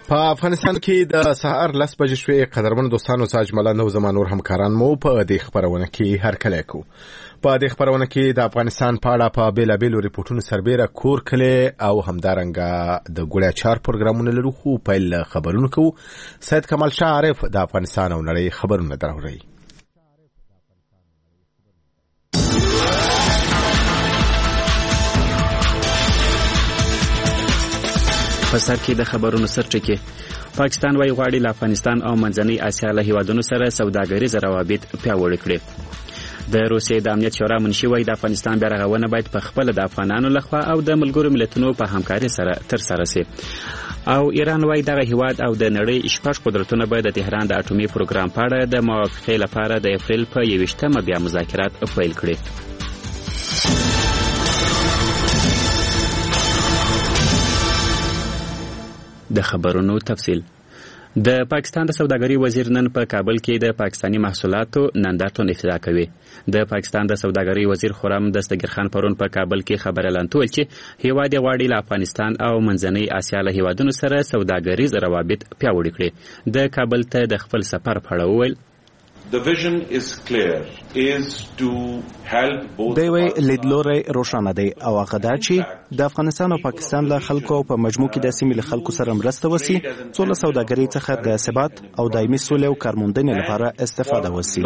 په افغانستان کې د سهار 10 بجې شوې قدرمن دوستانو ساج ملند او زمانور همکاران مو په دې خبرونه کې هر کله کو په دې خبرونه کې د افغانستان په اړه په بیلابیلو ریپورتونو سربېره کور کله او همدارنګه د ګوړیا چار پروګرامونه لرو خو په خبرونو کو سید کمال شاه عارف د افغانستان او نړۍ خبرونه دراوړي. په سر کې د خبرونو سرټکی پاکستان وايي غواړي له افغانستان او منځنۍ اسیا له هیوادونو سره سوداګریز روابط پیاوړي کړي. د روسیې د امنیت شورا منشي وايي د افغانستان بیارغونه باید په خپل د افغانانو لخوا او د ملګرو ملتونو په همکاري سره ترسره شي. او ایران وايي دغه هیواد او د نړۍ شپږ قدرتونه به د تهران د اټومي پروګرام په اړه د موافقې لپاره د اپریل په 21مه بیا مذاکرات پیل کړي. د خبرونو تفصیل. د پاکستان د سوداګرۍ وزیر نن په کابل کې د پاکستانی محصولاتو نندارتون افتتاح کوي. د پاکستان د سوداګرۍ وزیر خرم دستگیرخان پرون په کابل کې خبر اعلان کړ چې هیواد غواړي له افغانستان او منځنۍ اسیا له هیوادونو سره سوداګریز روابط پیاوړي کړي. د کابل ته د خپل سفر په اړه وویل The vision is clear is to help both دوی لیدلوري روښانه دی او هغه دا چې د افغانستان او پاکستان له خلکو په مجموع کې د سیمې له خلکو سره مرسته وسی څو له سوداګرۍ څخه د ثبات او دایمي سولې او کارموندنې لپاره استفاده وسی.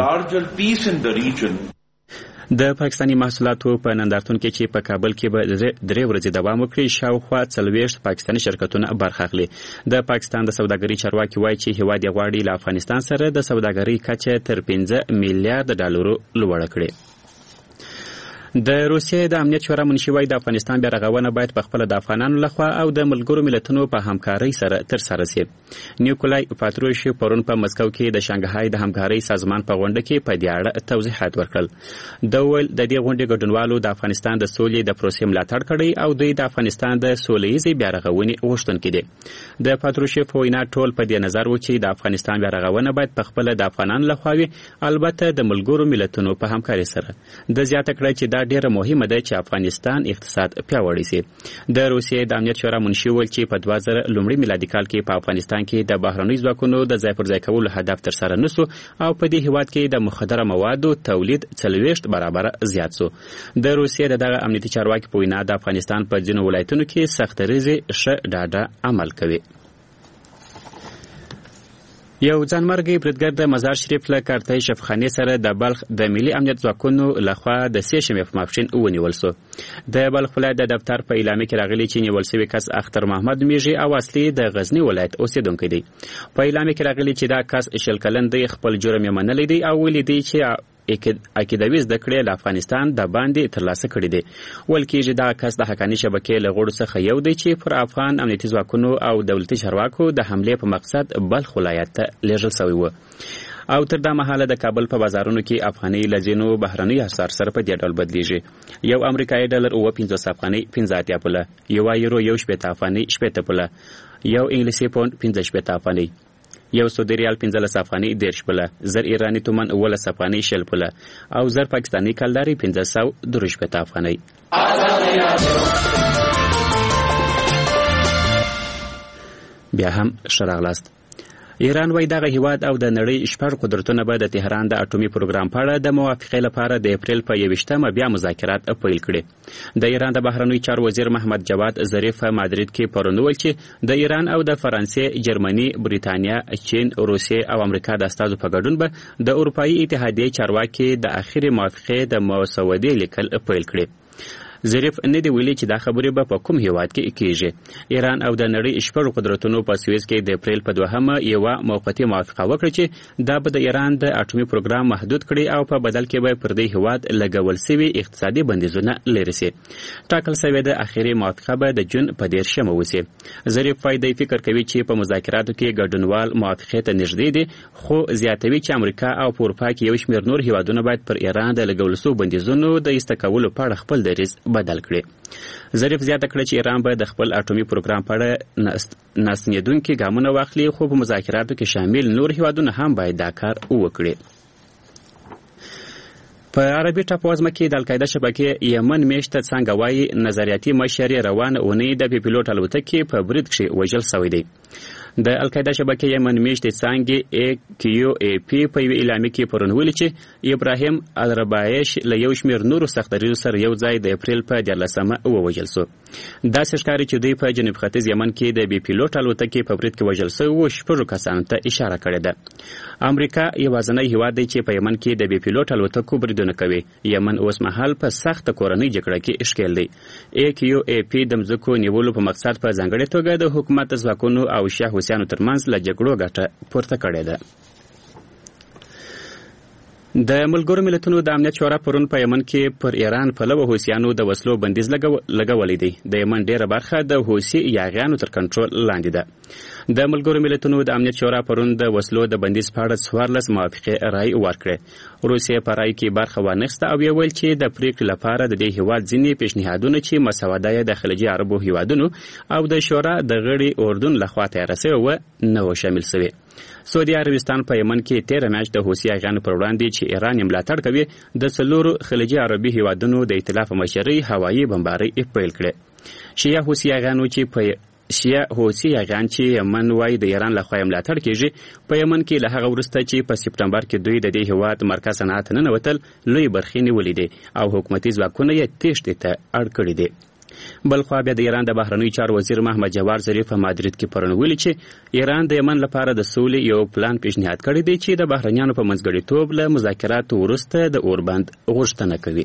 د پاکستانی محصولاتو په نندارتون کې چې په کابل کې به 3 ورځې دوام وکړي شاوخوا 40 پاکستانی شرکتونه برخه اخلي. د پاکستان د سوداګرۍ چارواکي وایي چې هیواد غواړي له افغانستان سره د سوداګرۍ کچه تر 15 میلیارډ ډالرو لوړه کړي. د روسیې د امنیت شورا منشي وايي د افغانستان بیارغونه باید په خپل د افغانانو لخوا او د ملګرو ملتونو په همکارۍ سره ترسره شي. نیکولای پاتروش پرون په مسکو کې د شانګهای د همکارۍ سازمان په غونډه کې په دې اړه توضیحات ورکړل. د ول د دې غونډې ګډونوالو د افغانستان د سولې د پروسې ملاتړ کړی او دوی د افغانستان د سولهییزې بیارغونې غوښتونکي دي. د پاتروش وینا ټول په دې نظر و چې د افغانستان بیارغونه باید په خپل د افغانانو لخوا وي البته د ملګرو ملتونو په همکارۍ سره. د زیاته کړی چې دا ډیره مهمه ده چې افغانستان اقتصاد پیاوړی شي. د روسیې د امنیت شورا منشي ویل چې په 2000 لومړي میلادي کال کې په افغانستان کې د بهرنیو ځواکونو د ځای پر ځای کولو هدف تر سره نشو او په دې هیواد کې د مخدره موادو تولید 40 برابر زیات شو. د روسیې دغه امنیتي چارواکي په وینا د افغانستان په ځینو ولایتونو کې سختریزي ښه ډاډه عمل کوي. یو ځانمرګي بریدګر د مزار شریف له کارتای شفخانې سره د بلخ د ملي امنیت ځواکونو لخوا د 3 شنبې په ماپښین ونیول شو. د بلخ ولایت د دفتر په اعلامیه کې راغلي چې نیول شوی کس اختر محمد میږي او اصلي د غزنی ولایت اوسیدونکی دی. په اعلامیه کې راغلي چې دا کس شل کلن دی خپل جرم یې منلی دی او ویلي دی چې عقیدوي زده کړې له افغانستان د باندې ترلاسه کړي دي. ول کېږي دا کس د حقاني شبکې له غړو څخه یو دی چې پر افغان امنیتي ځواکونو او دولتي چارواکو د حملې په مقصد بلخ ولایت ته لیږل شوی و. او تر دا مهاله د کابل په بازارونو کې افغاني لجنو بهرنۍ اسعار سره په دې ډول بدلیږي. یو امریکایي ډالر 50 افغاني 15 پوله، یو یورو 70 افغاني 70 پوله، یو انګلیسي پوند 15 افغاني، یو سعودي ریال 15 افغاني 10 پوله، زر ایرانی تومن 12 افغاني 10 پوله او زر پاکستانی کلداري 1510 افغاني. بیا هم شراغلاست. ایران وايي دغه هیواد او د نړۍ شپږ قدرتونه به د تهران د اټومي پروګرام په اړه د موافقې لپاره د اپریل په 21مه بیا مذاکرات پیل کړي. د ایران د بهرنیو چارو وزیر محمد جواد ظریف په مادرید کې پرون ویل چې د ایران او د فرانسې، جرمني، بریتانیا، چین، روسیې او امریکا د استازو په ګډون به د اروپایي اتحادیې چارواکي د اخیری موافقې د مسودې لیکل پیل کړي. ظریف نه دی ویلي چې دا خبرې به په کوم هیواد کې کیږي. ایران او د نړۍ شپږ قدرتونو په سویس کې د اپریل په 2مه یو موقتی موافقه وکړه چې دا به د ایران د اټومي پروګرام محدود کړي او په بدل کې به پر دې هیواد لګول شوی اقتصادي بندیزونه لري سي. ټاکل شوی د اخیری موافقه به د جون په 13مه وسی. ظریف فائدې فکر کوي چې په مذاکراتو کې ګډونوال موافقه ته نږدې دي خو زیاتوي چې امریکا او اروپا کې یو شمېر نور هیوادونه باید پر ایران د لګول شوی بندیزونو د استکولو په اړه خپل دریځ بدل کړي. ظریف زیاته کړه چې ایران به د خپل اټومي پروګرام په اړه ناسنیدونکي ګامونه واخلي خو په مذاکراتو کې شامل نور هیوادونه هم باید دا کار وکړي. په عربي ټاپووزمه کې د القاعده شبکې یمن میشت څنګه وایي نظریاتي مشر روان اونۍ د پیلوټ الوتکې په برید کې وژل شوی دی. د القاعده شبکې یمن میشت څنګه AQAP په یو اعلامیه کې پرون ویلي چې ابراهیم الربایش له یو شمېر نورو سختدریو سره یو ځای د اپریل په 14مه ووژل شو. داسې ښکاري چې دوی په جنوب ختیځ یمن کې د بي پیلوټ الوتکې په برید کې وژل شوي 6 کسانو ته اشاره کړې ده. امریکا یوازینی هیواد دی چې په یمن کې د بي پیلوټ الوتکو بریدونه کوي. یمن اوس مهال په سخت کورنۍ جګړه کې اشکال دی. AQAP د مځکو نیولو په مقصد په ځانګړې توګه د حکومت ځواکونو او شاه حسینو ترمنځ له جګړو ګټه پورته کړې ده. د ملګرو ملتونو د امنیت شورا پرون په یمن کې پر ایران پلوه حوثیانو د وسلو بندیز لګولی دی. د یمن ډیره برخه د حوثي یاغیانو تر کنټرول لاندې ده. د ملګرو ملتونو د امنیت شورا پرون د وسلو د بندیز په اړه 14 موافقې رای ورکړې. روسیې په رای کې برخه وانخسته او ویل چې د پریکړې لپاره د دې هیواد ځینې پیشنهادونه چې مسوده یې د خلیجي عربو هیوادونو او د شورا د غړي اردن لخوا تیاره شوې وه نه و شامل شوې. سعودي عربستان په یمن کې 13 میاشت د حوثي یاغیانو پر وړاندې چې ایران یې ملاتړ کوي د 4 خلیجي عربي هیوادونو د ائتلاف مشرۍ هوایي بمبارۍ پیل کړې. شیعه حوثي یاغیان چې یمن وایي د ایران لخوا یې ملاتړ کیږي په یمن کې له هغه وروسته چې په سپټمبر کې دوی د دې هیواد مرکز صنعت ننوتل لوی برخې نیولې دي او حکومتي ځواکونه یې تېښتې ته اړ کړي دي. بلخوا بیا د ایران د بهرنیو چارو وزیر محمد جواد ظریف په مادرید کې پرون ویلي چې ایران د یمن لپاره د سولې یو پلان پیشنهاد کړی دی چې د بهرنیانو په منځګړیتوب له مذاکراتو وروسته د اوربند غوښتنه کوي.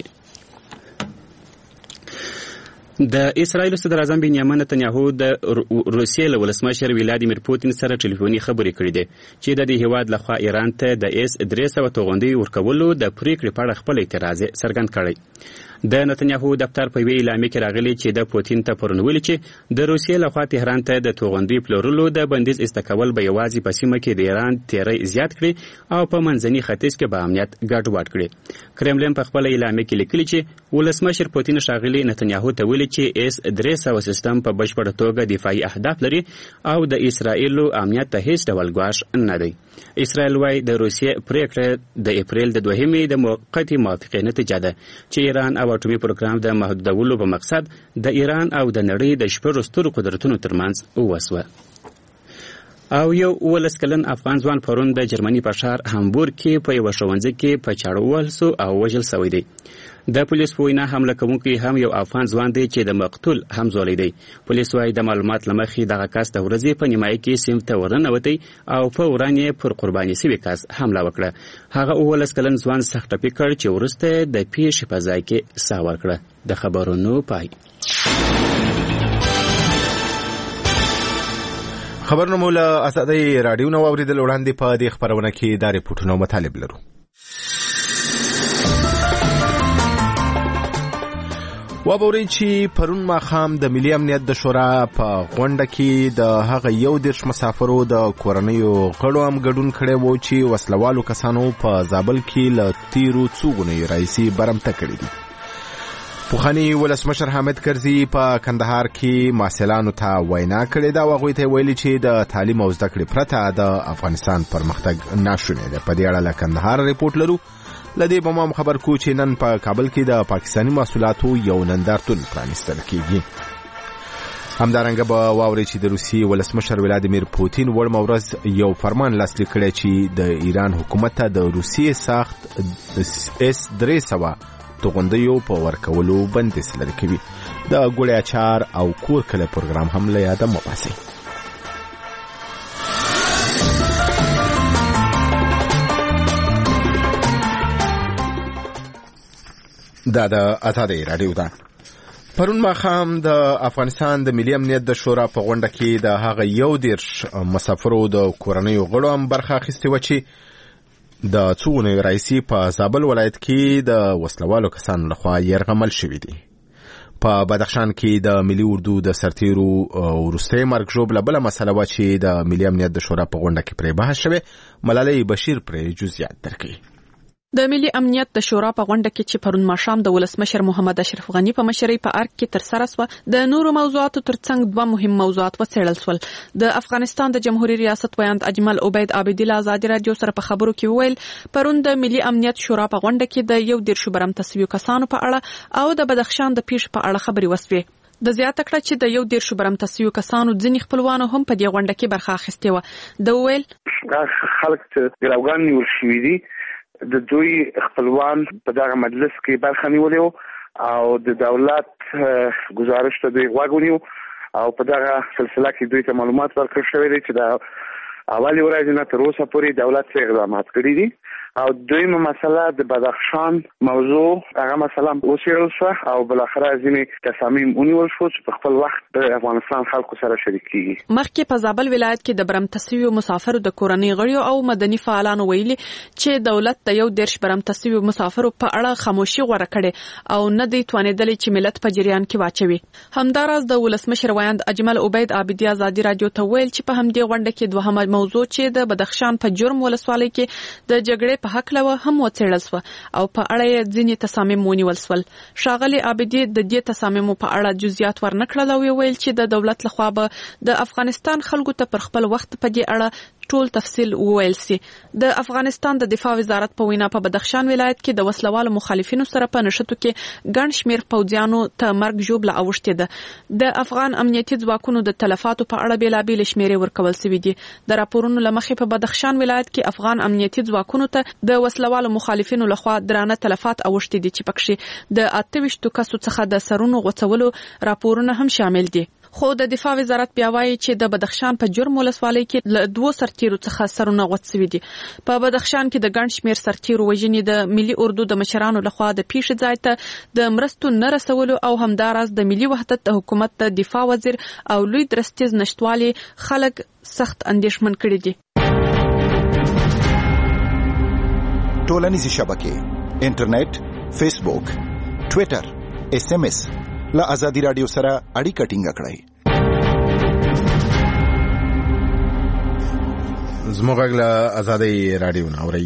د اسرایل صدر اعظم بنیامین نتنیاهو د روسیې له ولسمشر ولادیمیر پوتین سره ټلیفوني خبرې کړې دي چې د دې هیواد لخوا ایران ته د S-300 توغندۍ ورکولو د پریکړې په اړه خپل اعتراض څرګند کړی. د نتنیاهو دفتر په وی اعلامیه کې راغلی چې د پوتین ته پرون ویلي چې د روسیې لخوا تهران ته د توغندۍ پلورلو د بندیز استکول به یوازې په سیمه کې د ایران تیری زیات کړي او په منځني ختیځ کې به امنیت ګډوډ کړي. کرملین په خپل اعلامیه کې لیکلي چې ولسمشر پوتین ښاغلي نتنیاهو ته ویلي چې S-300 سیستم په بشپړه توګه دفاعي اهداف لري او د اسرایلو امنیت ته هیڅ ډول ګواښ نه دی. اسرائیل وايي د روسیې پریکړه د اپریل د 2مې د موقتي موافقې نتیجه ده چې ایران او اټومي پروګرام د محدودولو په مقصد د ایران او د نړۍ د 6 سترو قدرتونو ترمنځ وسوه. او یو 19 کلن افغان ځوان پرون د جرمني په ښار هامبورګ کې په یو ښوونځي کې په چاړه ووهل شو او وژل شوی دی. د پولیس په وینا حمله کوونکی هم یو افغان ځوان دی چې د مقتول هم زولی دی. پولیس وايي د معلومات له مخې دغه کس د ورځې په نیمایي کې سیمې ته ورننوتی او په وران یې پر قرباني سوي کس حمله وکړه. هغه 19 کلن ځوان سخت ټپي کړ چې وروسته د پیښې په ځای کې ساه ورکړه. د خبرونو پای. خبرونه مو له آزادۍ راډیو نه واورېدل. وړاندې په دې خبرونه کې دا ریپورټونه مطالب لرو. وبوري چې پرون ماښام د ملي امنیت د شورا په غونډه کې د هغه 11 مسافرو د کورنیو غړو هم ګډون کړی وو چې وسلوالو کسانو په زابل کې له تیرو څوګونو رئیسي برمته کړي دي. پوخانی ولسمشر حامد کرزي په کندهار کې ماسلانو ته وینا کړې ده او هغوی ته ویلي چې د تعلیم او زده کړې پرته د افغانستان پرمختګ ناشونی دی. په دې اړه له کندهار ریپورټ لرو. لدې به مو خبر کو چې نن په کابل کې د پاکستاني محصولاتو یو نندارتون پرانیستل کیږي. همدارنګه به واوري چې د روسیې ولسمشر ولادیمیر پوتین وړمه ورځ یو فرمان لاسلیک کړی چې د ایران حکومت ته د روسیې ساخت S-300 توغندیو په ورکولو بندیز لري کوي. د ګوړې اچار او کور کله پروګرام هم له یاده مو باسي. دا د آزادۍ راډیو ده. پرون ماښام د افغانستان د ملي امنیت د شورا په غونډه کې د هغه 11 مسافرو د کورنیو غړو هم برخه اخیستې وه چې د څوګونو رئیسي په زابل ولایت کې د وسلوالو کسانو لخوا یرغمل شوي دي. په بدخشان کې د ملي اردو د سرتیرو وروستی مرګ ژوبله بله مسله وه چې د ملي امنیت د شورا په غونډه کې پرې بحث شوی. ملالۍ بشیر پرې جزئیات درکوي. د ملي امنیت د شورا په غونډه کې چې پرون ماښام د ولسمشر محمد اشرف غنی په مشرۍ په ارګ کې ترسره شوه د نورو موضوعاتو ترڅنګ دوه مهم موضوعات وڅېړل شول. د افغانستان د جمهوریت ریاست ویاند اجمل عبید عابدی له ازادي رادیو سره په خبرو کې وویل پرون د ملي امنیت شورا په غونډه کې د 1 برمته شویو کسانو په اړه او د بدخشان د پیښې په اړه خبرې وسوې. د زیاته کړه چې د 1 برمته شویو کسانو ځینې خپلوانو هم په دې غونډه کې برخه اخیستې وه. د وویل خلک چې ګراوګان نیول شوي دي د دوی خپلوان په دغه مجلس کې برخه نیولې او د دولت گزارش ته دوی غوږ ونیو او په دغه سلسله کې دوی ته معلومات ورکړل شوی دی چې د اولي ورځې نه تر اوسه پورې دولت څه اقدامات کړي دي او دویمه مسله د بدخشان موضوع هغه مسله وڅېړل شوه او بلاخره ځینې تصامیم ونیول شو چې په خپل وخت د افغانستان خلکو سره شریک کیږي. مخکې په زابل ولایت کې د برمته شویو مسافرو د کورنۍ غړیو او مدني فعالانو ویلي چې دولت د 1 برمته شویو مسافرو په اړه خاموشي غوره کړي او نه دی توانېدلی چې ملت په جریان کې واچوي. همداراز د ولسمشر ویاند اجمل عبید عابدی ازادي رادیو ته ویل چې په همدې غونډه کې دوهمه موضوع چې د بدخشان په جرم ولسوالۍ کې د جګړې په حق لوه هم وڅېړل شو او په اړه یې ځینې تصامیم ونیول شول. ښاغلي عابدي د دې تصامیمو په اړه جزئیات ورنکړل او ویل چې د دولت لخوا به د افغانستان خلکو ته پر خپل وخت په دې اړه ټول تفصیل وویل سي. د افغانستان د دفاع وزارت په وینا په بدخشان ولایت کې د وسلوالو مخالفینو سره په نشټو کې ګڼ شمیر پوځیانو ته مرګ ژوبله اوښتې ده. د افغان امنیتي ځواکونو د تلفاتو په اړه بیلابېلې شمیرې ورکول شوي دي. د راپورونو له مخې په بدخشان ولایت کې افغان امنیتي ځواکونو ته د وسلوالو مخالفینو لخوا درانه تلفات اوښتې دي چې پکښې د 28 کسو څخه د سرونو غوڅولو راپورونه هم شامل دي. خو د دفاع وزارت بیا وایي چې د بدخشان په جرم ولسوالۍ کې له 2 سرتیرو څخه سرونه غوڅ شوي دي. په بدخشان کې د ګڼ شمیر سرتیرو وژنې د ملي اردو د مشرانو لخوا د پیښې ځای ته د مرستو نه رسولو او همداراز د ملي وحدت د حکومت د دفاع وزیر او لوی درستیز نشټوالي خلک سخت اندېښمن کړي دي. ټولنیزې شبکې انټرنیټ، فیسبوک، ټویټر، SMS له ازادي رادیو سره اړیکه ټینګه کړئ. زموږ له ازادي رادیو نوري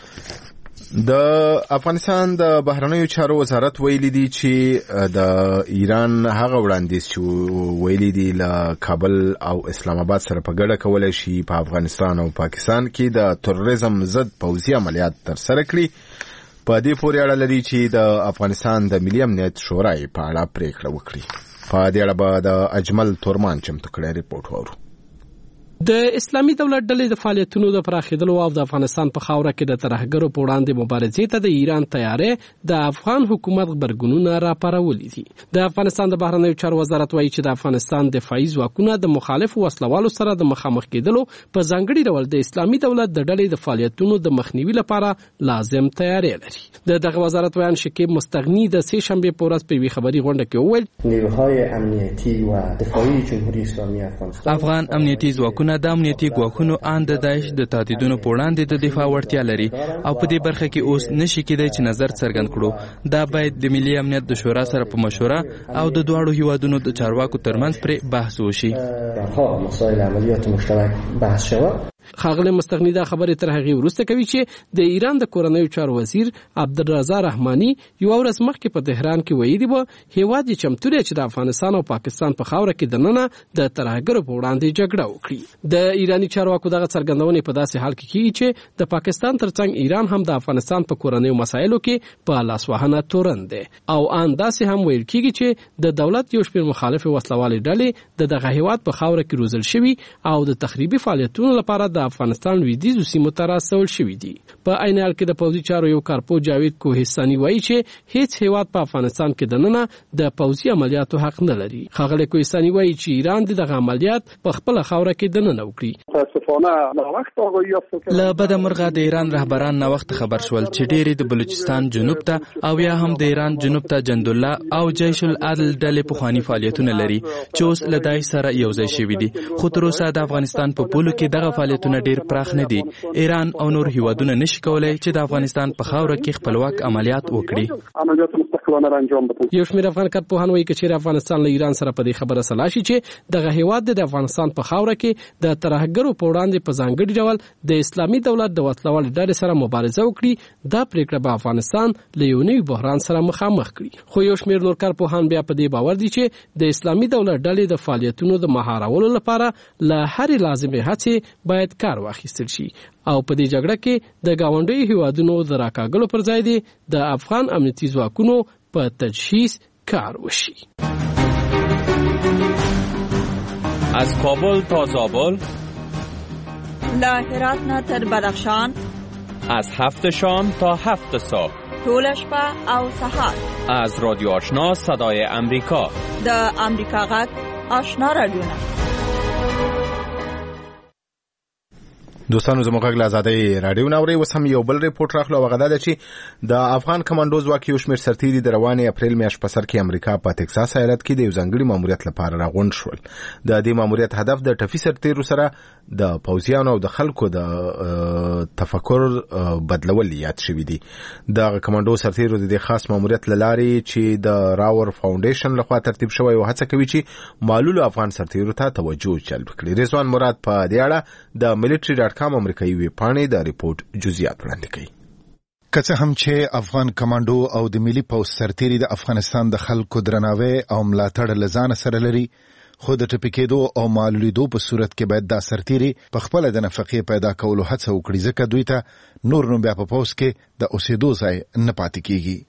د افغانستان د بهرنیو چارو وزارت ویلي دی چې د ایران هغه وړاندیز چې ویلي دی له کابل او اسلام آباد سره په ګډه کولای شي په افغانستان او پاکستان کې د تروریزم ضد پوځي عملیات ترسره کړي. په دې پورې اړه لري چې د افغانستان د ملي امنیت شورا په اړه پریکړه وکړي. په دې اړه به د اجمل تورمان چمتو کړی ریپورت وورو. د اسلامي دولت ډلې د فعالیتونو د پراخېدلو او د افغانستان په خاوره کې د ترهګرو په وړاندې مبارزې ته د ایران تیارې د افغان حکومت غبرګونونه راپارولي دي. د افغانستان د بهرنیو چارو وزارت وایي چې د افغانستان دفاعي ځواکونه د مخالفو وسلوالو سره د مخامخ کېدلو په ځانګړي ډول د اسلامي دولت د ډلې د فعالیتونو د مخنیوي لپاره لازم تیاری لري. دغه وزارت ویان شکیب مستغنی د سه شنبه په ورځ په وی خبري غونډه کې وویل نیروهای امنیتی و دفاعی جمهوری اسلامی افغان امنیتي ځواکونه د امنیتي ګواښونو ان د داعش د تهدیدونو په وړاندې د دفاع وړتیا لري او په دې برخه کې اوس نشي کېدای چې نظر څرګند کړو. دا باید د ملي امنیت د شورا سره په مشوره او د دواړو هیوادونو د چارواکو ترمنځ پر بحث وشي. مسائل عملیات مشترک بحث شوه. خاغله مستغنی دا خبره تر هغه ورسته کوي چې د ایران د کورنیو چارو وزیر عبدالرضا رحمانی یو ورځ مخکې په تهران کې ویلي و هیواد یې چمتو دی چې د افغانستان او پاکستان په خاوره کې دننه د ترهګرو په وړاندې جګړه وکړي. د ایرانی چارواکو دغه څرګندونې په داسې حال کې کیږي چې د پاکستان ترڅنګ ایران هم د افغانستان په کورنیو مسایلو کې په لاسوهنه تورن دی او ان داسې هم ویل کیږي چې د دولت یو شمېر مخالف وسلوالې ډلې دغه هیواد په خاوره کې روزل شوي او د تخریبي فعالیتونو لپاره د افغانستان لویدیځو سیمو ته راستول شوي دي. په عین حال کې د پوځي چارو یو کارپو جاوید کوهستاني وایي چې هیڅ هیواد په افغانستان کې دننه د پوځي عملیاتو حق نه لري. ښاغلی کوهستاني وایي چې ایران دغه عملیات په خپله خاوره کې دننه وکړي. له بده مرغه د ایران رهبران ناوخت خبر شول چې ډېری د بلوچستان جنوب ته او یا هم د ایران جنوب ته جندالله او جیش العدل ډلې پخواني فعالیتونه لري چې اوس له داعش سره یوځای شوي دي. خو تر اوسه د افغانستان په پولو کې دغه فعالیتونه ډېر پراخ نه دي. ایران او نور هیوادونه نشي کولای چې د افغانستان په خاوره کې خپلواک عملیات وکړي. کارونه انجام بدن. یو شمېر افغان کارپوهان وایي چې افغانستان له ایران سره په دې خبره سلا شي چې دغه هیواد د افغانستان په خاوره کې د ترهګرو په وړاندې په ځانګړي ډول د اسلامي دولت د وسلوال ډلې سره مبارزه وکړي، دا پریکړه به افغانستان له یو نوي بحران سره مخامخ کړي. خو یو شمېر نور کارپوهان بیا په دې باور دي چې د اسلامي دولت ډلې د فعالیتونو د مهارولو لپاره له هرې لازمې هڅې باید کار واخیستل شي او په دې جګړه کې د ګاونډیو هیوادونو د راکاږلو پر ځای دی د افغان امنیتي ځواکونو په تجهیز کار وشي. از کابل تا زابل، له هرات نه تر بدخشان، از 7 شام تا 7 صبح، طول شپه او سحر، از رادیو آشنا صدای امریکا، د امریکا غږ آشنا رادیو. دوستانو زموږ غږ له ازادۍ راډیو ناوري. اوس هم یو بل ریپورت راغلو، هغه دا چې د افغان کمانډو ځواک یو شمېر سرتیري د روانې اپریل میاشتې په سر کې امریکا په ټکساس ایالت کې د یو ځانګړي ماموریت لپاره راغونډ شول. د دې ماموریت هدف د ټپي سرتیرو سره د پوځیانو او د خلکو د تفکر بدلول یاد شوی دی. د کمانډو سرتیرو د دې خاص ماموریت لارې چې د راور فاونډیشن لخوا ترتیب شوی او هڅه کوي چې معلول افغان سرتیرو ته توجه جلب کړي. رضوان مراد په دې اړه د ملټری کام امریکایي ویبپاڼې د ریپورت جزئیات وړاندې کوي. که څه هم چې افغان کمانډو او د ملي پوځ سرتیري د افغانستان د خلکو درناوی او ملاتړ له ځانه سره لري، خو د ټپي کېدو او معلولیدو په صورت کې باید دا سرتیري په خپله د نفقې پیدا کولو هڅه وکړي، ځکه دوی ته نور نو بیا په پوځ کې د اوسېدو ځای نه پاتې کېږي.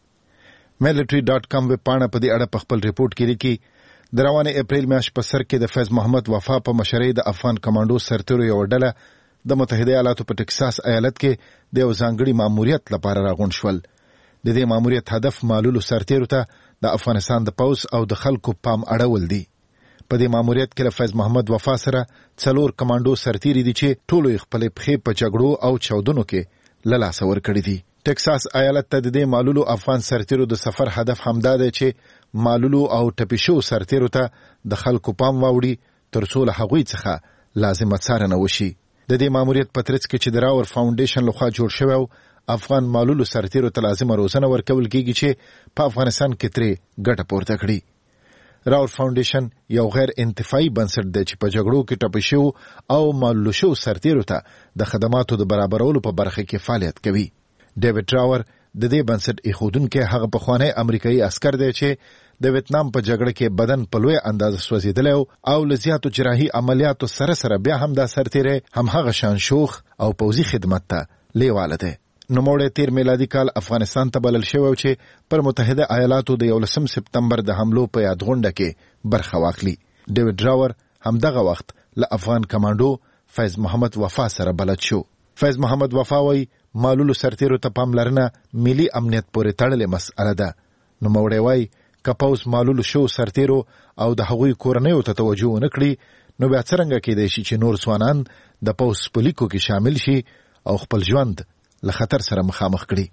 military.com ویبپاڼه په دې اړه په خپل ریپورت کې لیکي د روانې اپریل میاشتې په سر کې د فیض محمد وفا په مشرۍ د افغان کمانډو سرتیرو یو ډله د متحده ایالاتو په ټکساس ایالت کې د یو ځانګړي ماموریت لپاره راغونډ شول. د دې ماموریت هدف معلولو سرتیرو ته د افغانستان د پوځ او د خلکو پام اړول دي. په دې ماموریت کې له فیض محمد وفا سره 4 کمانډو سرتیري دي چې ټولو خپلې پښې په جګړو او چاودنو کې له لاسه ورکړي دي. ټکساس ایالت ته د دې معلولو افغان سرتیرو د سفر هدف همدا دی چې معلولو او ټپي شوو سرتیرو ته د خلکو پام واوړي تر څو له هغوی څخه لازمه څارنه وشي. د دې ماموریت په ترڅ کې چې د راور فاونډیشن لخوا جوړ شوی او افغان معلولو سرتیرو ته لازمه روزنه ورکول کېږي چې په افغانستان کې ترې ګټه پورته کړي. راور فاونډیشن یو غیر انتفاعي بنسټ دی چې په جګړو کې ټپي شوو او معلول شوو سرتیرو ته د خدماتو د برابرولو په برخه کې فعالیت کوي. ډیوډ راور د دې بنسټ ایښودونکی هغه پخوانی امریکایي عسکر دی چې د ویتنام په جګړه کې بدن په لوی اندازه سوځېدلی او له زیاتو جراحي عملیاتو سره بیا هم دا سرتیری همهغه شان شوخ او پوځي خدمت ته لیواله دی. نوموړی 13 میلادي کال افغانستان ته بلل شوی چې پر متحده ایالاتو د 11 سپتمبر د حملو په یاد غونډه کې برخه واخلي. ډیوډ راور همدغه وخت له افغان کمانډو فیض محمد وفا سره بلد شو. فیض محمد وفا وایي معلولو سرتیرو ته پاملرنه ملي امنیت پورې تړلې مسئله ده. نوموړی وایي که پوځ معلولو شو سرتیرو او د هغوی کورنیو ته توجه ونه کړي، نو بیا څرنګه کېدای شي چې نور ځوانان د پوځ په لیکو کې شامل شي او خپل ژوند له خطر سره مخامخ کړي.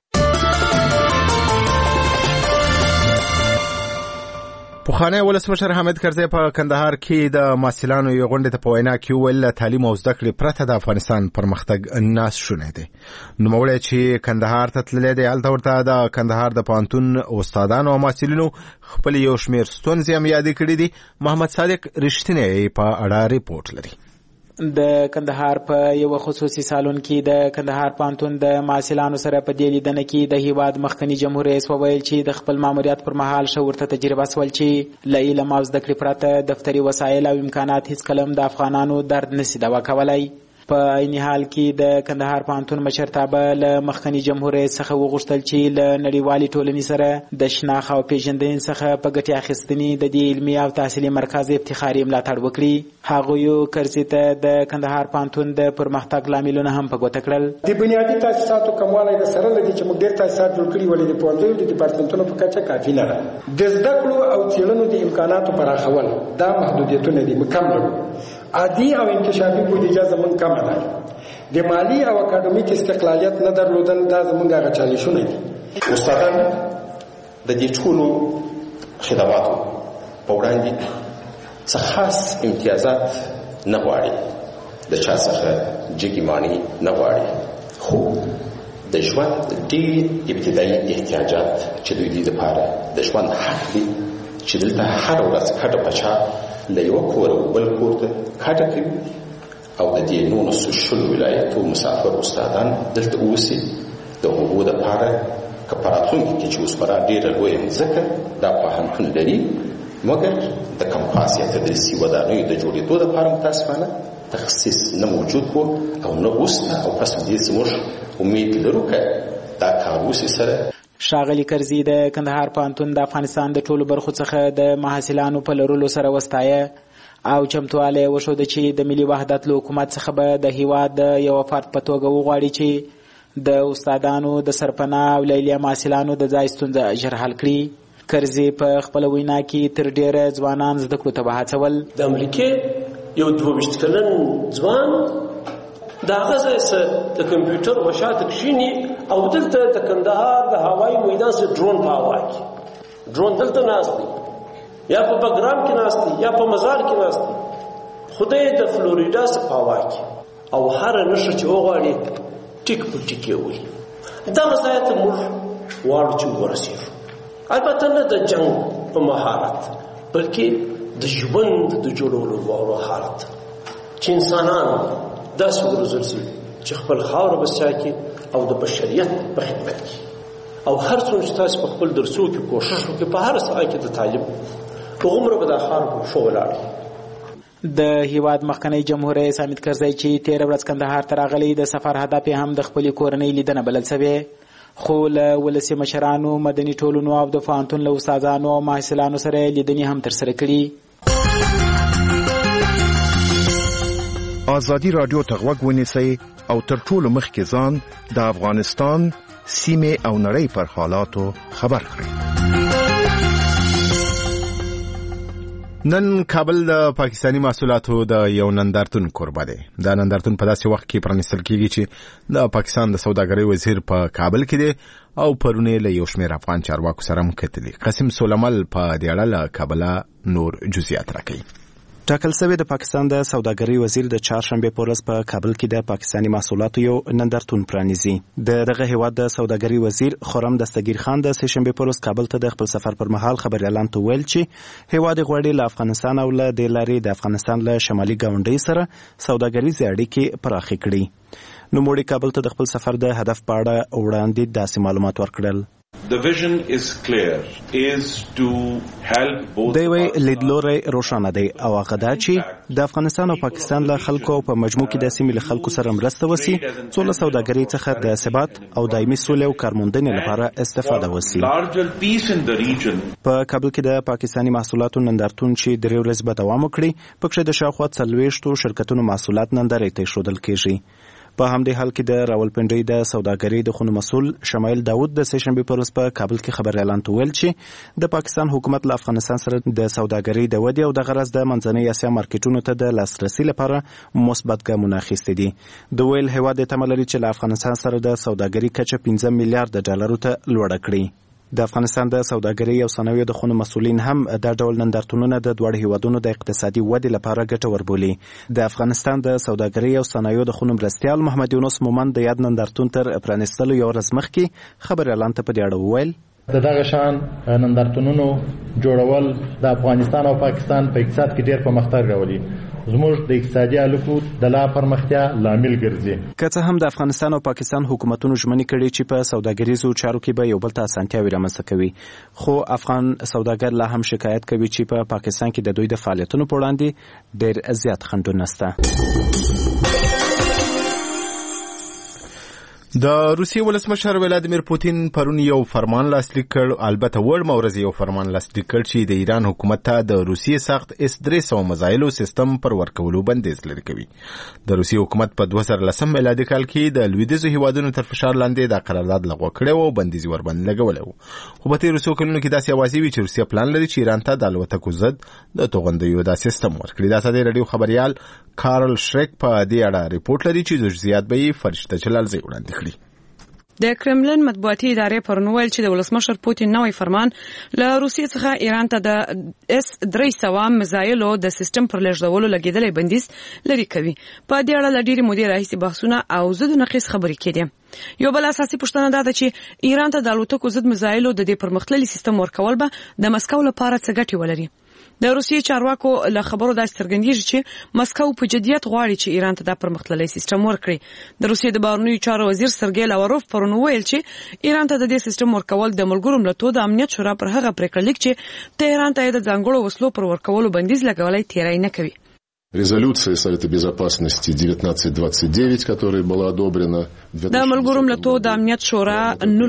پخوانی ولسمشر حامد کرزی په کندهار کې د محصلانو یو غونډې ته په وینا کې وویل تعلیم او زده کړې پرته د افغانستان پرمختګ ناشونی دی. نوموړی چې کندهار ته تللی دی، هلته ورته د کندهار د پوهنتون استادانو او محصلینو خپل یو شمېر ستونزې هم یادې کړي دي. محمد صادق رښتینی په اړه ریپورټ لري. د کندهار په یو خصوصي سالون کې د کندهار پوهنتون د محصلانو سره په دې لیدنه کې د هیواد مخکنی جمهور رئیس وویل چې د خپل ماموریت پر مهال شورته تجربه سول چې له علم او زده کړې پرته دفتري وسایل او امکانات هیڅ کلم د افغانانو درد نشي دوا کولای. په عین حال کې د کندهار پوهنتون مشرتابه له مخکنی جمهور رئیس څخه وغوښتل چې له نړیوالې ټولنې سره د شناخت او پیژندنې څخه په ګټې اخیستنې د دې علمي او تحصیلي مرکز افتخاري ملاتړ وکړي. هغوی کرزي ته د کندهار پوهنتون د پرمختګ لاملونه هم په ګوته کړل. د بنیادي تاسیساتو کموالی د سره لدی چې موږ ډېر تاسیسات جوړ کړي ولې د پوهنځیو د ډیپارټمنټونو په کچه کافي نه ده. د زده کړو او څېړنو د امکاناتو پراخول دا محدودیتونه دي، کم لرو. عادي او انکشافي بودیجه زموږ کمه ده. د مالی او اکاډمیک استقلالیت نه درلودل دا زموږ هغه چالشونه دي. استادان د دې ټولو خدماتو په وړاندې څه خاص امتیازات نه غواړي، د چا څخه جګې ماني نه غواړي، خو د ژوند ډېر ابتدایي احتیاجات چې دوی لپاره د ژوند حق دي چې دلته هر ورځ کډه پچا له یو کور بل کور ته کډه کوي او د دې 19 ولایتو مسافر استادان دلته اوسي د هغو لپاره کپاراتونکو کې چې اوس پرا ډېر لوی ځکه دا پوهنتون لري مګر د کمپاس یا تدریسي ودانیو د جوړېدو لپاره متاسفانه تخصیص نه موجود وو او نه اوس او پس دې زموږ امید لرو چې دا کار وشي سره. ښاغلي کرزي د کندهار پوهنتون د افغانستان د ټولو برخو څخه د محصلانو په لرلو سره وستایه او چمتوالی وښود چې د ملي وحدت له حکومت څخه به د هیواد د یو فرد په توګه وغواړي چې د استادانو د سرپناه او لیلیه محصلانو د ځای ستونزه ژر حل کړي. کرزي په خپله وینا کې تر ډېره ځوانان زده کړو ته به هڅول. د امریکې یو 22 کلن ځوان د هغه ځای سره د کمپیوټر وشاته کښیني او دلته د کندهار د هوایي میدان سره ډرون په هوا کې ډرون دلته ناست دی یا په بګرام کې ناست دی یا په مزار کې ناست دی خدای د فلوریدا سره په هوا کې او هر نشه چې وغواړي ټیک په ټیک وي. دغه ځای ته موږ واړو چې ورسېږو البته نه د جنگ په مهارت بلکې د ژوند د جوړولو مهارت چې انسانان داسې وروزل شي چې خپل خاوره بسیا کې او د بشریت په خدمت کې او هر څومره چې تاسو په خپل درسو کې کوشش وکړئ په هر ساعت کې د تعلیم عمره به د خار په شو ولاړ. د هیواد مخکنی جمهور رئیس حامد کرزی چې 13 ورځ کندهار ته راغلی د سفر هدف هم د خپل کورنۍ لیدنه بلل شوی خو له ولسي مشرانو مدني ټولنو او د پوهنتون له استادانو او محصلانو سره لیدنې هم ترسره کړي. ازادي رادیو ته غوږ ونیسئ او تر ټولو مخکې ځان د افغانستان سیمه او نړۍ پر حالاتو خبر کړئ. نن کابل د پاکستانی محصولاتو د یو نندارتون کوربه دی. دا نندارتون په داسې وخت کې پرانیستل کیږي چې د پاکستان د سوداګرۍ وزیر په کابل کې دی او پرونه له یو شمېر افغان چارواکو سره مکتلي. قاسم سولمل په دې اړه له کابل نور جزئیات راکوي. ټاکل شوی د پاکستان د سوداګرۍ وزیر د چهارشنبه په ورځ په کابل کې د پاکستانی محصولاتو یو نندارتون پرانیزي. دغه هیواد د سوداګرۍ وزیر خرم دستگیر خان د سهشنبه په ورځ کابل ته د خپل سفر پر مهال خبريالان ته ویل چې هیواد غوړي له افغانستان او له د لارې د افغانستان له شمالي ګاونډي سره سوداګریزې اړیکې پراخې کړي. نو موږ کابل ته د خپل سفر د هدف په اړه وړاندې داسې معلومات ورکړل. The vision is clear is to help both. دوی لیدلوري روښانه دی او هغه دا چې د افغانستان او پاکستان له خلکو په مجموع کې د سیمې له خلکو سره مرسته وسی څو له سوداګرۍ څخه د ثبات او دایمي سولې او کارموندنې لپاره استفاده وسی. په کابل کې د پاکستانی محصولاتو نندارتون چې درې ورځې به دوام وکړي پکې د شاوخوا 40 شرکتونو محصولات نندارې ته ایښودل کېږي. په همدې حال کې د راولپنډۍ د سوداګرۍ د خونو مسؤل شمایل داود د سهشنبه په ورځ په کابل کې خبريالان ته ویل چې د پاکستان حکومت له افغانستان سره د سوداګرۍ د ودې او د غرض د منځنۍ اسیا مارکیټونو ته د لاسرسي لپاره مثبت ګامونه اخیستي دي. د ویل هیواد تمه لري چې له افغانستان سره د سوداګرۍ کچه 15 میلیارډ ډالرو ته لوړه کړي. د افغانستان د سوداګرۍ او صنایعو د خونو مسؤلین هم د ډول نندارتونونه د دوه هیوادونو د اقتصادي ودې لپاره ګټور بولي. د افغانستان د سوداګرۍ او صنایعو د خونو مرستیال محمد یونس مومن د یاد نندارتون تر پرانیستلو یو ورځ مخکې خبريالان ته په دې اړه وویل دغه شان نندارتونونو جوړول د افغانستان او پاکستان په اقتصاد کې ډېر پرمختګ راولي. زموږ د اقتصادي اړیکو د لا پرمختیا لامل ګرځي. که څه هم د افغانستان او پاکستان حکومتونو ژمنې کړي چې په سوداګریزو چارو کې به یو بل ته اسانتیاوې رامنځته کوي خو افغان سوداګر لا هم شکایت کوي چې په پاکستان کې د دوی د فعالیتونو په وړاندې ډېر زیات خنډونه شته. د روسیې ولسمشر ولادیمیر پوتین پرون یو فرمان لاسلیک کړ. البته وړ مورز یو فرمان لاسلیک کړ چې د ایران حکومت ته د روسیې سخت S-300 میزایلو سیستم پر ورکولو بندیز لري کوي. د روسیې حکومت په 2010 میلادي کال کې د لویدیځو هیوادونو تر فشار لاندې د قرارداد لغوه کړی او بندیز ورباندې لګولی و. خو په تیرو څو کلونو کې داسې اوازې وي چې روسیه پلان لري چې ایران ته د الوتکو ضد د توغندیو دا سیستم ورکړي. د ازادي رادیو خبريال کارل شریک په دې اړه ریپورت لري چې جزئیات به یې فرشته جلال زی وړاندې کړي. د کرملن مطبوعاتي ادارې پرون ویل چې د ولسمشر پوتین نوی فرمان له روسیې څخه ایران ته د S-300 میزایلو د سیستم پر لېږدولو لګیدلې بندیز لري کوي. په دې اړه له ډېرې مودې راهیسې بحثونه او ضد و نقیض خبرې کېدې. یو بل اساسي پوښتنه دا ده چې ایران ته د الوتکو ضد میزایلو د دې پرمختللي سیستم ورکول به د مسکو لپاره څه ګټې ولري. د روسیې چارواکو له خبرو داسې څرګندېږي چې مسکو په جدیت غواړي چې ایران ته دا پرمختللی سیستم ورکړي. د روسیې د بهرنیو چارو وزیر سرګی لاوروف پرون ویل چې ایران ته د دې سیستم ورکول د ملګرو ملتونو د امنیت شورا پر هغه پریکړه لیک چې تهران ته د ځانګړو وسلو پر ورکولو بندیز لګولای تیری نه کوي. Резолюция Совета Безопасности 1929, которая была одобрена د ملګرو ملتونو د امنیت شورا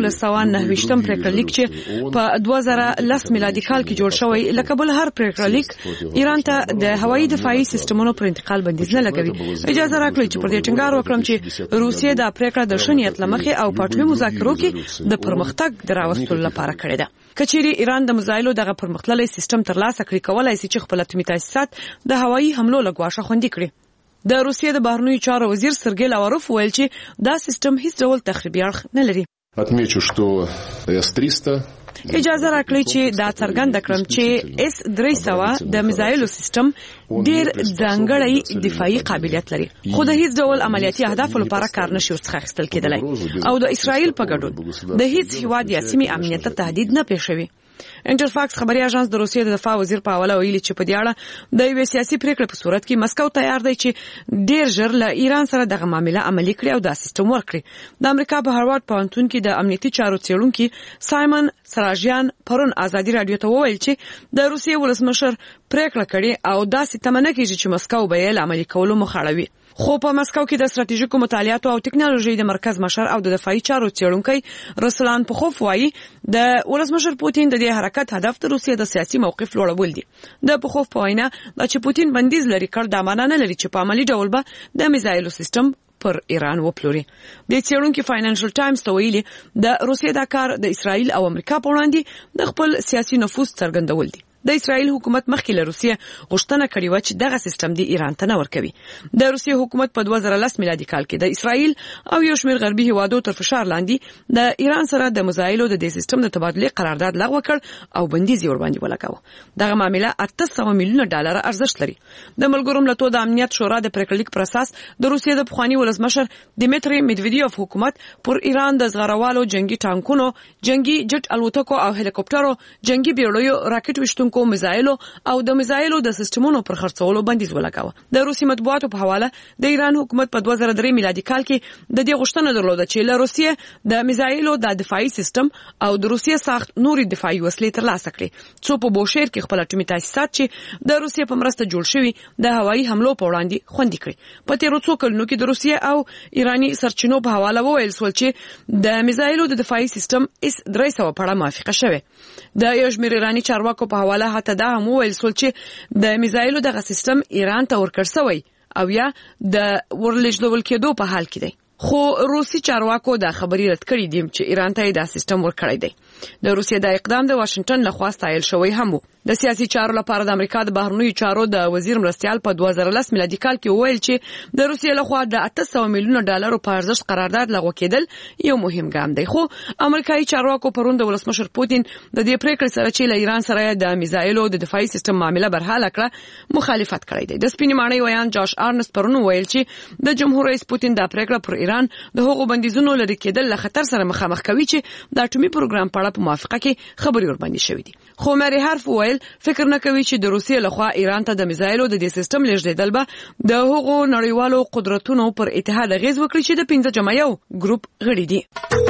1929 پریکړه لیک چې په 2010 میلادي کال کې جوړ شوی لکه بل هر پریکړه لیک ایران ته د هوایي دفاعي سیستمونو پر انتقال بندیز نه لګوي. اجازه راکړئ چې پر دې ټینګار وکړم چې روسیې د پریکړه د ښه نیت له مخې او په ټولو مذاکرو کې د پرمختګ د راوستلو لپاره کړې ده. کچېری ایران د میزایلو دغه پرمختللی سیستم ترلاسه کړي کولای شي چې خپل اتمی تاسیسات د هوایي حملو لګواشه خوندي کړي. د روسیې د بهرنیو چارو وزیر سرګی لاوروف ویل چې دا سیستم هیڅ ډول تخریبي اړخ نه لري. Отмечу, что S-300 اجازه راکړئ چې دا څرګنده کړم چې S-300 د میزایلو سیستم ډیر ځانګړی دفاعي قابلیت لري خو د هیڅ ډول عملیاتي اهدافو لپاره کار نشي ورڅخه اخیستل کېدلی او د اسرائیل په ګډون د هیڅ هیواد یا سیمې امنیت ته تهدید نه پېښوي. انټرفاکس خبري اژانس د روسیې د دفاع وزیر په حواله ویلي چې په دې اړه د یوې سیاسي پریکړې په صورت کې مسکو تیار دی چې ډیر ژر له ایران سره دغه معامله عملي کړي او دا سیستم ورکړي. د امریکا په هاروارد پوهنتون کې د امنیتي چارو څېړونکي سایمن سراجیان پرون ازادي رادیو ته وویل چې د روسیې ولسمشر پریکړه کړې او داسې تمنه کوي چې مسکو به یې عملي کولو مخاړوي. خو په مسکو کې د ستراتیژیکو مطالعاتو او ټکنالوژي د مرکز مشر او د دفاعي چارو څېړونکی رسلان پخوف وایي د ولسمشر پوتین د دې حرکت هدف د روسیې د سیاسي موقف لوړول دي. د پخوف په وینا د چې پوتین بندیز لري کړ د معنی نه لري چې په عملی ډول به د میزایلو سیستم پر ایران وپلوري. د څېړونکو فاینانشل ټایمز ته ویلي د روسیې دا کار د اسرائیل او امریکا په وړاندې د خپل سیاسي نفوذ څرګندول دي. د اسرائیل حکومت مخکې له روسیې غوښتنه کړې و چې دغه سیستم د ایران ته نه ورکوي. د روسیې حکومت په 2010 میلادي کال کې د اسرائیل او یو شمېر غربي هیوادو تر فشار لاندې د ایران سره د میزایلو د دې سیستم د تبادلې قرارداد لغوه کړ او بندیز یې ورباندې ولګاوه. دغه معامله $800 میلیونه ارزښت لري. د ملګرو ملتونو د امنیت شورا د پریکړې لیک پر اساس د روسیې د پخواني ولسمشر دیمیتری میدویدیوف حکومت پر ایران د زغروالو جنگي ټانکونو، جنگي جټ الوتکو او هلیکوپټرو، جنگي بیړیو، راکټ وشتونکو میزایلو او د میزایلو د سیستمونو پر خرڅولو بندیز ولګاوه. د روسي مطبوعاتو په حواله د ایران حکومت په 2003 میلادي کال کې د دې غوښتنه درلوده چې له روسیې د میزایلو د دفاعي سیستم او د روسیې ساخت نوري دفاعي وسلې ترلاسه کړي څو په بوشهر کې خپل اټومي تاسیسات چې د روسیې په مرسته جوړ شوي د هوایي حملو په وړاندې خوندي کړي. په تیرو څو کلونو کې د روسیې او ایرانی سرچینو په حواله وویل شول چې د میزایلو د دفاعي سیستم S-300 په اړه موافقه شوه. د یو شمېر ایرانی چارواکو په حواله حتی دا هم وویل شول چې د میزایلو دغه سیستم ایران ته ورکړ شوی او یا د ورلېږدول کېدو په حال کې دی. خو روسي چارواکو دا خبري رد کړې دي چې ایران ته دا سیستم ورکړی دی. د روسیې د اقدام د واشنگټن لخوا ستایل شوی هم وو. د سیاسي چارو لپاره د امریکا د بهرنیو چارو د وزیر مرستیال په 2010 میلادي کال کې وویل چې د روسیې لخوا د $800 میلیونه په ارزښت قرارداد لغوه کېدل یو مهم ګام دی. خو امریکایي چارواکو پرون د ولسمشر پوتین د دې پریکړې سره چې له ایران سره د میزایلو د دفاعي سیستم معامله برحاله کړه مخالفت کړی دی. د سپینې ماڼۍ ویان جاش آرنست پرون ویل چې د جمهور رئیس پوتین د پریکړه پر ایران د هغو بندیزونو لري کېدل له خطر سره مخامخ کوي چې د اټومي پروګرام په اړه په موافقه کې خبري ورباندې شوې دي. خو مری هارف ویل فکر نه کوي چې د روسیې لخوا ایران ته د میزایلو د دې سیستم لېږدېدل به د هغو نړیوالو قدرتونو پر اتحاد اغیز وکړي چې د 15 ګروپ غړي دي.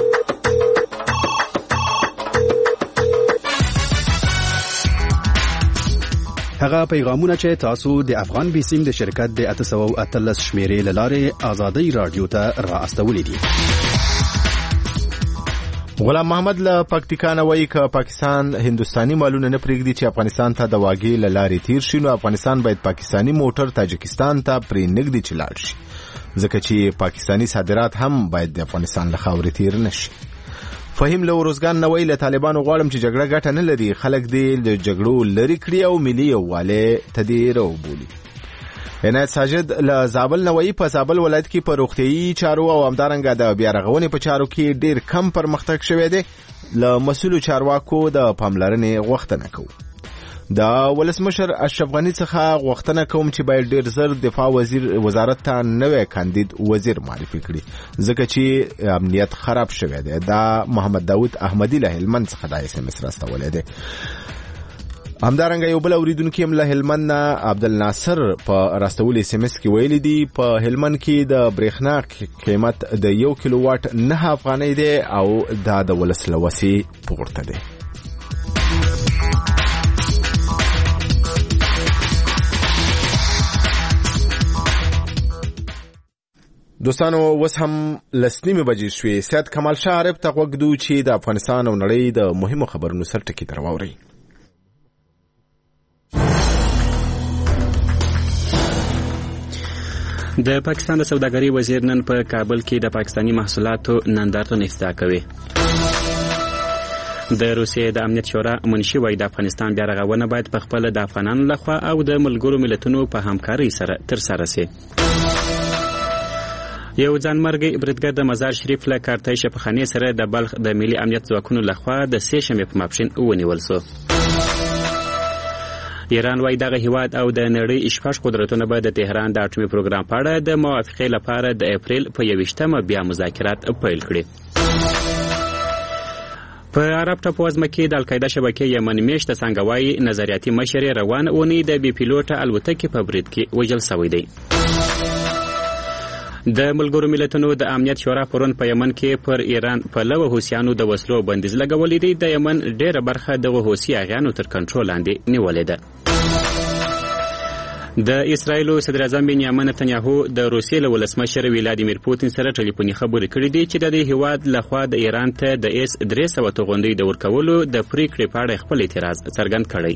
هغه پیغامونه چې تاسو د افغان بیسیم د شرکت د 813 شمیرې لاره آزادۍ رادیو ته را استولې دي. غلام محمد له پکتیکا وایي چې پاکستان هندستاني مالونه نه پرېږدي چې افغانستان ته د واګې له لارې تیر شي نو افغانستان باید پاکستاني موټر تاجکستان ته پرې نږدې چې لاړ شي ځکه چې پاکستاني صادرات هم باید د افغانستان له خاورې تیر نشي. فهیم له ورزګان نوې له طالبانو غواړم چې جګړه ګټه نه لري خلک دې د جګړو لري کړي او ملي یووالی ته دې راوبولي. عنایت ساجد له زابل نووي په زابل ولایت کې په روغتيایي چارو او همدارنګه د بیا رغونې په چارو کې ډیر کم پرمختګ شوی دی. له مسؤلو چارواکو د پاملرنې غوښتنه کوي. د ولسمشر اشرف غنی څخه غوښتنه کوم چې باید ډیر زر دفاع وزارت ته نوې کاندید وزیر معرفي کړي ځکه چې امنیت خراب شوی دی. دا محمد داوود احمدی له هلمند څخه د SMS راستولې دی. همدارنګه یو بل اوریدونکو هم له هلمند نه عبدالناصر په راستولې SMS کې ویلي دي په هلمند کې د برېښنا قیمت د 1 کیلو واټ 9 افغانۍ دی او دا د ولس له وسې پورته دی. دوستانو وس هم لسنیمه بجې شوې. سید کمال شاه عرب ته غوږدو چې د افغانستان او نړۍ د مهمو خبرونو سر ټکي تر واوري. د پاکستان د سوداګرۍ وزیر نن په کابل کې د پاکستانی محصولاتو نندارتون افتتاح کوي. د روسیې د امنیت شورا منشي وایي د افغانستان بیا رغونه باید په خپل د افغانانو لخوا او د ملګرو ملتونو په همکارۍ سره ترسره شي. یو ځانمرګي بریدګر د مزار شریف له کارتای شفاخانې سره د بلخ د ملي امنیت ځواکونو لخوا د 3 شنبه په ماپښین ونیول شو. ایران وايي دغه هیواد او د نړۍ شپږ قدرتونه به د تهران د اټومي پروګرام په اړه د موافقې لپاره د اپریل په 21مه بیا مذاکرات پیل کړي. په عرب ټاپو ځمکې د القاعده شبکې یمن میشته څنګه وايي نظریاتي مشر روان اونۍ د بي پیلوټ الوتکې په برید کې وژل شوی دی. د ملګرو ملتونو د امنیت شورا پرون په یمن کې پر ایران په لوه حوثیانو د وسلو بندیز لګولې دی. د یمن ډیره برخه د حوثي اغیانو تر کنټرول لاندې نیولې ده. د اسرایل صدر اعظم بنیامین نتنیاهو د روسیې له ولسمشر ولادیمیر پوتین سره ټلیفوني خبرې کړې دي چې د هیواد لخوا د ایران ته د S-300 توغندۍ د ورکولو د پریکړې په اړه خپل اعتراض څرګند کړی.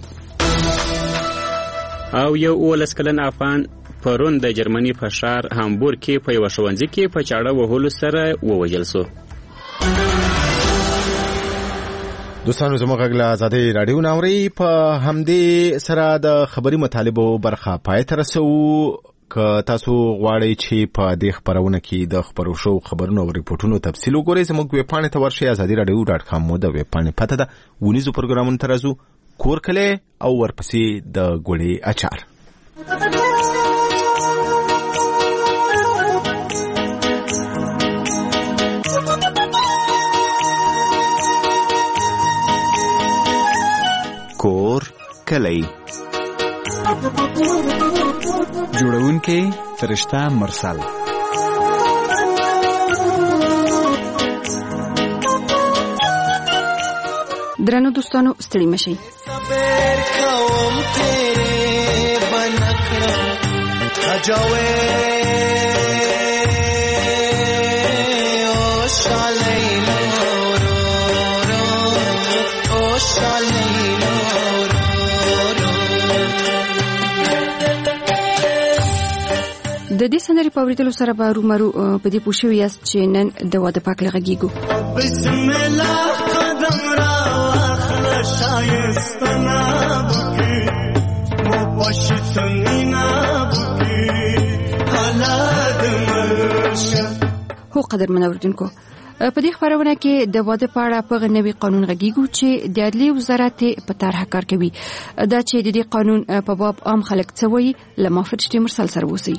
او یو 19 کلن افغان پرون د جرمني په ښار هامبورګ کې په یو ښوونځي کې په چاړه وهلو سره ووژل شو. دوستانو زموږ غږ له آزادۍ راډیو ناوري په همدې سره د خبري مطالبو برخه پای ته رسوو. که تاسو غواړئ چې په دې خبرونه کې د خبرو شو خبرونو او ریپورتونو تفصیل وګورئ زموږ ویب پاڼې ته ورشئ. azadiradio.com مو د ویب پاڼې پته ده. ونیزو پروګرامونو ته راځو کور کلی او ورپسې د ګوړې اچار. کور کلی جوړونکی فرشته مرسل. درنو دوستانو ستړي مشئ. د دې سندرې په اورېدلو سره به رومرو په دې پوه شوي یاست چې نن د واده پاک له غږیږو. بسم الله قدم را واخله شایستنه بکې مو پاشي څنګه بکې حالات مرشه. هو قدرمن اوریدونکو په دې خبرونه کې د واده په اړه په نوي قانون غږیږو چې د عدلي وزارت په طرح کار کوي. دا چې د دې قانون په باب عام خلک څه وایي لمه فرشتي مرسل سره وسی.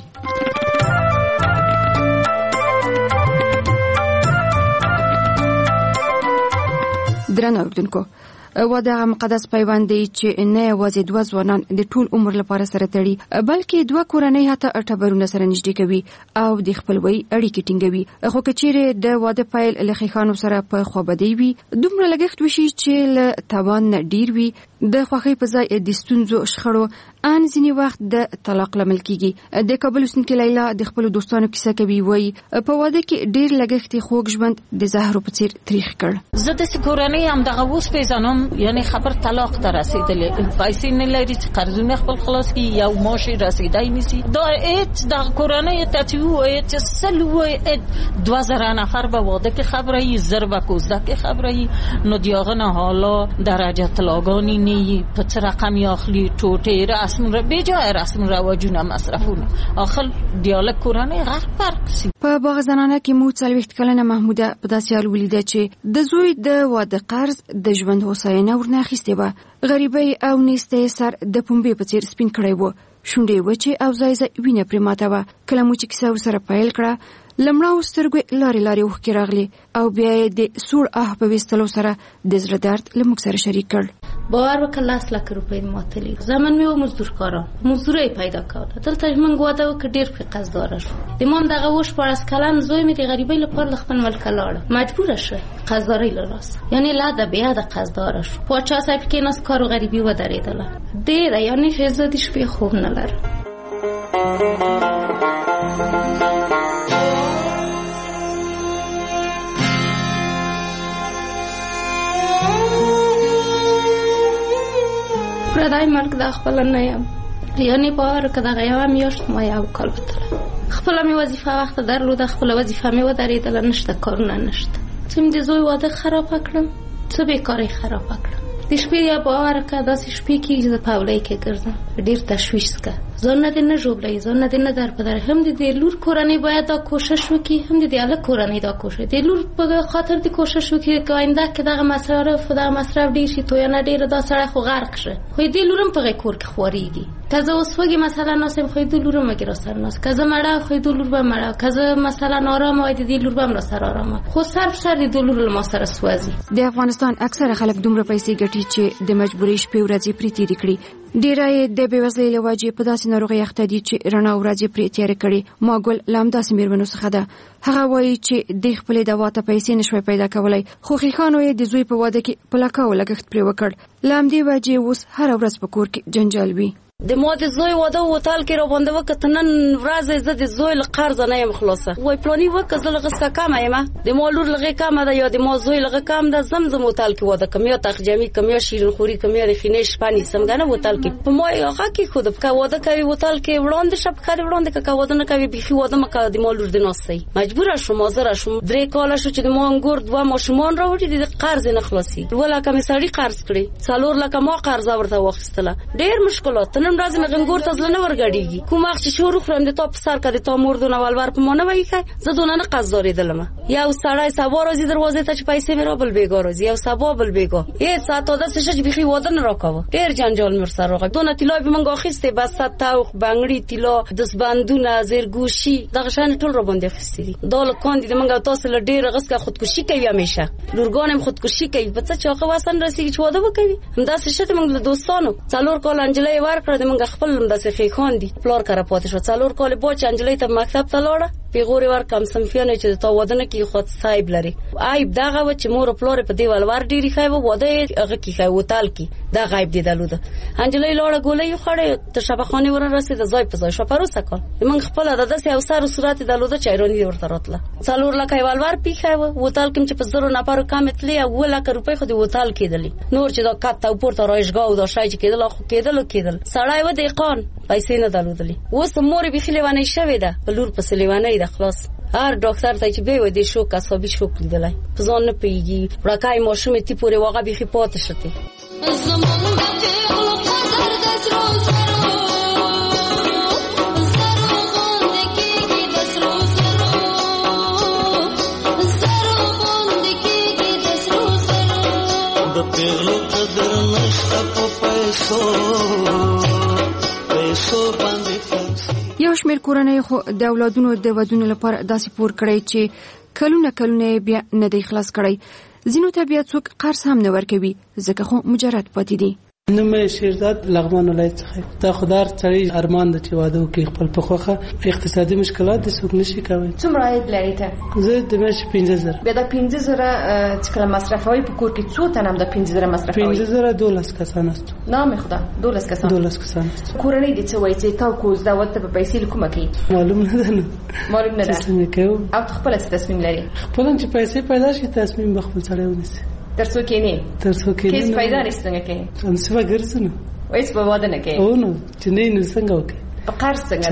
درنو اوریدونکو واده مقدس پیوند دی چې نه یوازې دوه ځوانان د ټول عمر لپاره سره تړي بلکې دوه کورنۍ حتی ارتباطونه سره نږدې کوي او د خپلوي اړیکې ټینګوي. خو کچېره د واده پیل لخیخانو سره په خوابدي وي دومره لګښت وشي چې له توان نه ډیر وي د خوخي په ځای د ستونزو شخړو ان ځینی وخت د طلاق لامل کیږي. د کابل اوسنکې لیلا د خپل دوستانو کیسه کوي وای په واده کې ډیر لګښت خوږ ژوند د زهرو په څیر تاریخ کړ. زه د کورنۍ هم دغه اوس پیژنم یعنی خبر طلاق ته رسیدلې پیسې نه لري چې قرضونه خپل خلاص کی یو ماشي رسیدای نسی دا ایت د کورنۍ ته چې وای چې سلوه 2000 نفر به واده کې خبره ای زر و کوزده کې خبره ای نو دیاغه نه حالا درجه طلاقانی نی په رقم اخلی ټوټه راس رسم رواجونه مصرفونه اخر دیالک کورنۍ غرق فرق سي. په باغ زنانه کې مو 40 کلنه محموده په داسې حال ولیده چې د زوی د واده قرض د ژوند هوساینه ورنه اخیستې وه. غریبۍ او نیستۍ سر د پنبې په څیر سپین کړی و. شونډې وچې او ځای وینه پرې ماته وه. کله مو چې کیسه ورسره پیل کړه لمړاو سترګې لارې اوښکې راغلې او بیا یې د سوړ آه په ویستلو سره د زړه درد له موږ سره شریک کړ. باور وکړه 10 لک روپۍ ماتلې زمن مې و مزدور کارم مزدوري پیدا کړه. دلته موږ واده وکړ ډېر قرضدار شو. د مام دغه وش 14 کلن زوی مې د غریبۍ لپاره د خپل ملک لاړ مجبور شو قرضداري لاس یعنی لا د بیا د قرضدار شو. پاچا صاحب کې ناس کارو غریبي و درېدله ډېر یعنی فزادي شپې خوب نه لر. پردای ملک دا خپل نه یم یعنی باور که دغه یو میاشت ما یو کال بتله خپل می وظیفه وخت درلوده خپل وظیفه می و درېدله نشته کارونه نشته. چې د زوی واده خراب کړم څه بیکاری خراب کړم. د شپې یا باور که داسې شپې کې د پاولۍ کې ګرځم ډېر تشویش که ځان نه دې نه ژوبلئ ځان نه دې نه در په در. هم د لور کورنۍ باید دا کوشش وکړي هم د هلک کورنۍ دا کوشش د لور په خاطر د کوشش وکړي که آینده کې دغه مصرف ډېر شي تویانه ډېره دا سړی خو غرق شه خو دې لور هم په هغې کور کې خوارېږي. که زه اوس وږې مثلا ناست خو دې لور هم وږې راسره ناست که زه مړه خو دې لور به مړه که زه مثلا آرامه وای د دې لور به هم راسره آرامه خو سر د دې لور له ما سره سوځي. د افغانستان اکثره خلک دومره پیسې ګټي چې د مجبورۍ شپې ورځې پرې تېرې کړي. ډېره یې د بېوزلۍ له وجې په داسې ناروغۍ اخته دي چې رڼا ورځې پرې تېرې کړي. ماګل له همداسې مېرمنو څخه ده. هغه وایي چې د خپلې دوا ته پیسې نشوی پیدا کولی خو ښیښانو یې د زوی په واده کې په لکاو لګښت پرې وکړ. له همدې وجې اوس هره ورځ په کور کې جنجال وي. د ما د زوی واده هوټل کې را باندې وکړه نن ورځ زه د زوی له قرض نه یم خلاصه وای پلاني وکړه زه لږ څه کم یم د ما لور لږ کم ده یا د ما زوی لږ کم ده زمزم هوټل کې واده کوم یا تخجمی کوم یا شیرین خوري کوم یا د خینې شپانی سمګنه هوټل کې په ما هغه کې خود په واده کوي هوټل کې وړاندې شپ کړي وړاندې که واده نه کوي بيخي واده مکه د ما لور د ناستي مجبور شوم زه شوم 3 کال شو چې د ما انګور 2 ماشومان راوړي د قرض نه خلاصي ولا کوم سړی قرض کړي 4 لک ما قرض ورته واخیستله ډېر مشکلات نن ورځ مې انګور زلنه ورګړیږي کوم وخت چې شروع خورم د تا په سر کده تا مردونه ولور په مونږ وایي زه دونه نه قزدارې دلم یو سړی سبا راځي دروازه ته چې پیسې مې را بل بیګا راځي یو سبا بل بیګا هیڅ ساعت د څه چې بيخي واده نه راکاوه ډېر جنجال مر سره راغی دونه تیلای به مونږ اخیسته بس تاوخ بنگړی تیلا دس بندونه زرګوشي دغه شان ټول را باندې اخیستې دال کاندې مونږ تاسو له ډېر غسکه خودکشي کوي همیشه لورګانم خودکشي کوي په څه چاقه واسن رسیږي چې واده وکوي همداسې شته مونږ له دوستانو 4 کال انجلې ورکړه د مونږ خپل همداسې خاندي پلار کرا پاتې شو 4 کال با چې انجلۍ ته مکتب ته لاړه پیغوري ور کم سمفیانه چې تا واده نه کی خود صاحب لري عیب دغه و چې مور پلار په دیوال ور ډیری خای و واده هغه کی خای وتال کی دا غیب دی دلوده انجلۍ لاړه ګولې خړې ته شبخانه ور رسید ځای په ځای شو پروسه کول من خپل د داسې او سر صورت دلوده چایرونی ورته راتله 4 لک ایوال ور پیخای و وتال کوم چې په 0 نفر کامتلی او 2 لک روپۍ خو دی وتال کېدلی نور چې دا کاته او پورته رايشګاو دا شای چې کېدل خو کېدل سړای و دیقان پیسې نه دلودلی اوس مور به خلیوانه شوې ده بلور په سلیوانه ده خلاص هر ډاکټر ته چې به و دې شو کسابي شو لیدلای په ځان نه پیږي ورکای ماشوم تی پورې واغه به پاتې شته د پیغلو قدر نشته په پیسو یو شمېر کورنۍ خو د اولادونو د ودونو لپاره داسې پور کړی چې کلونه بیا نه دی خلاص کړی ځینو ته بیا څوک قرض هم نه ورکوي ځکه خو مجرد پاتې دي نومې شیرداد لغمان ولایت څخه تا خدار سړی ارمان د چې واده وکړي خپل په خوخه اقتصادي مشکلات د څوک نشي کوي څومره عاید لري ته زه د مې 15000 بیا د 15000 چې کله مصرفوي په کور کې څو تنه د 15000 مصرفوي 15000 کسان است نام خدا 12 کسان کورنۍ دي چې وایي چې تا کوز دا وخت په پیسې کومه کوي معلوم نه ده تصمیم کوي او خپل تصمیم لري خپل چې پیسې پیدا شي تصمیم به خپل سره ونیسي ترڅو کې نه کیس پیدا نشته کې څنګه څنګه ګرځنه وایي په واده نه کې او نو چې نه څنګه وکي په قرض څنګه ده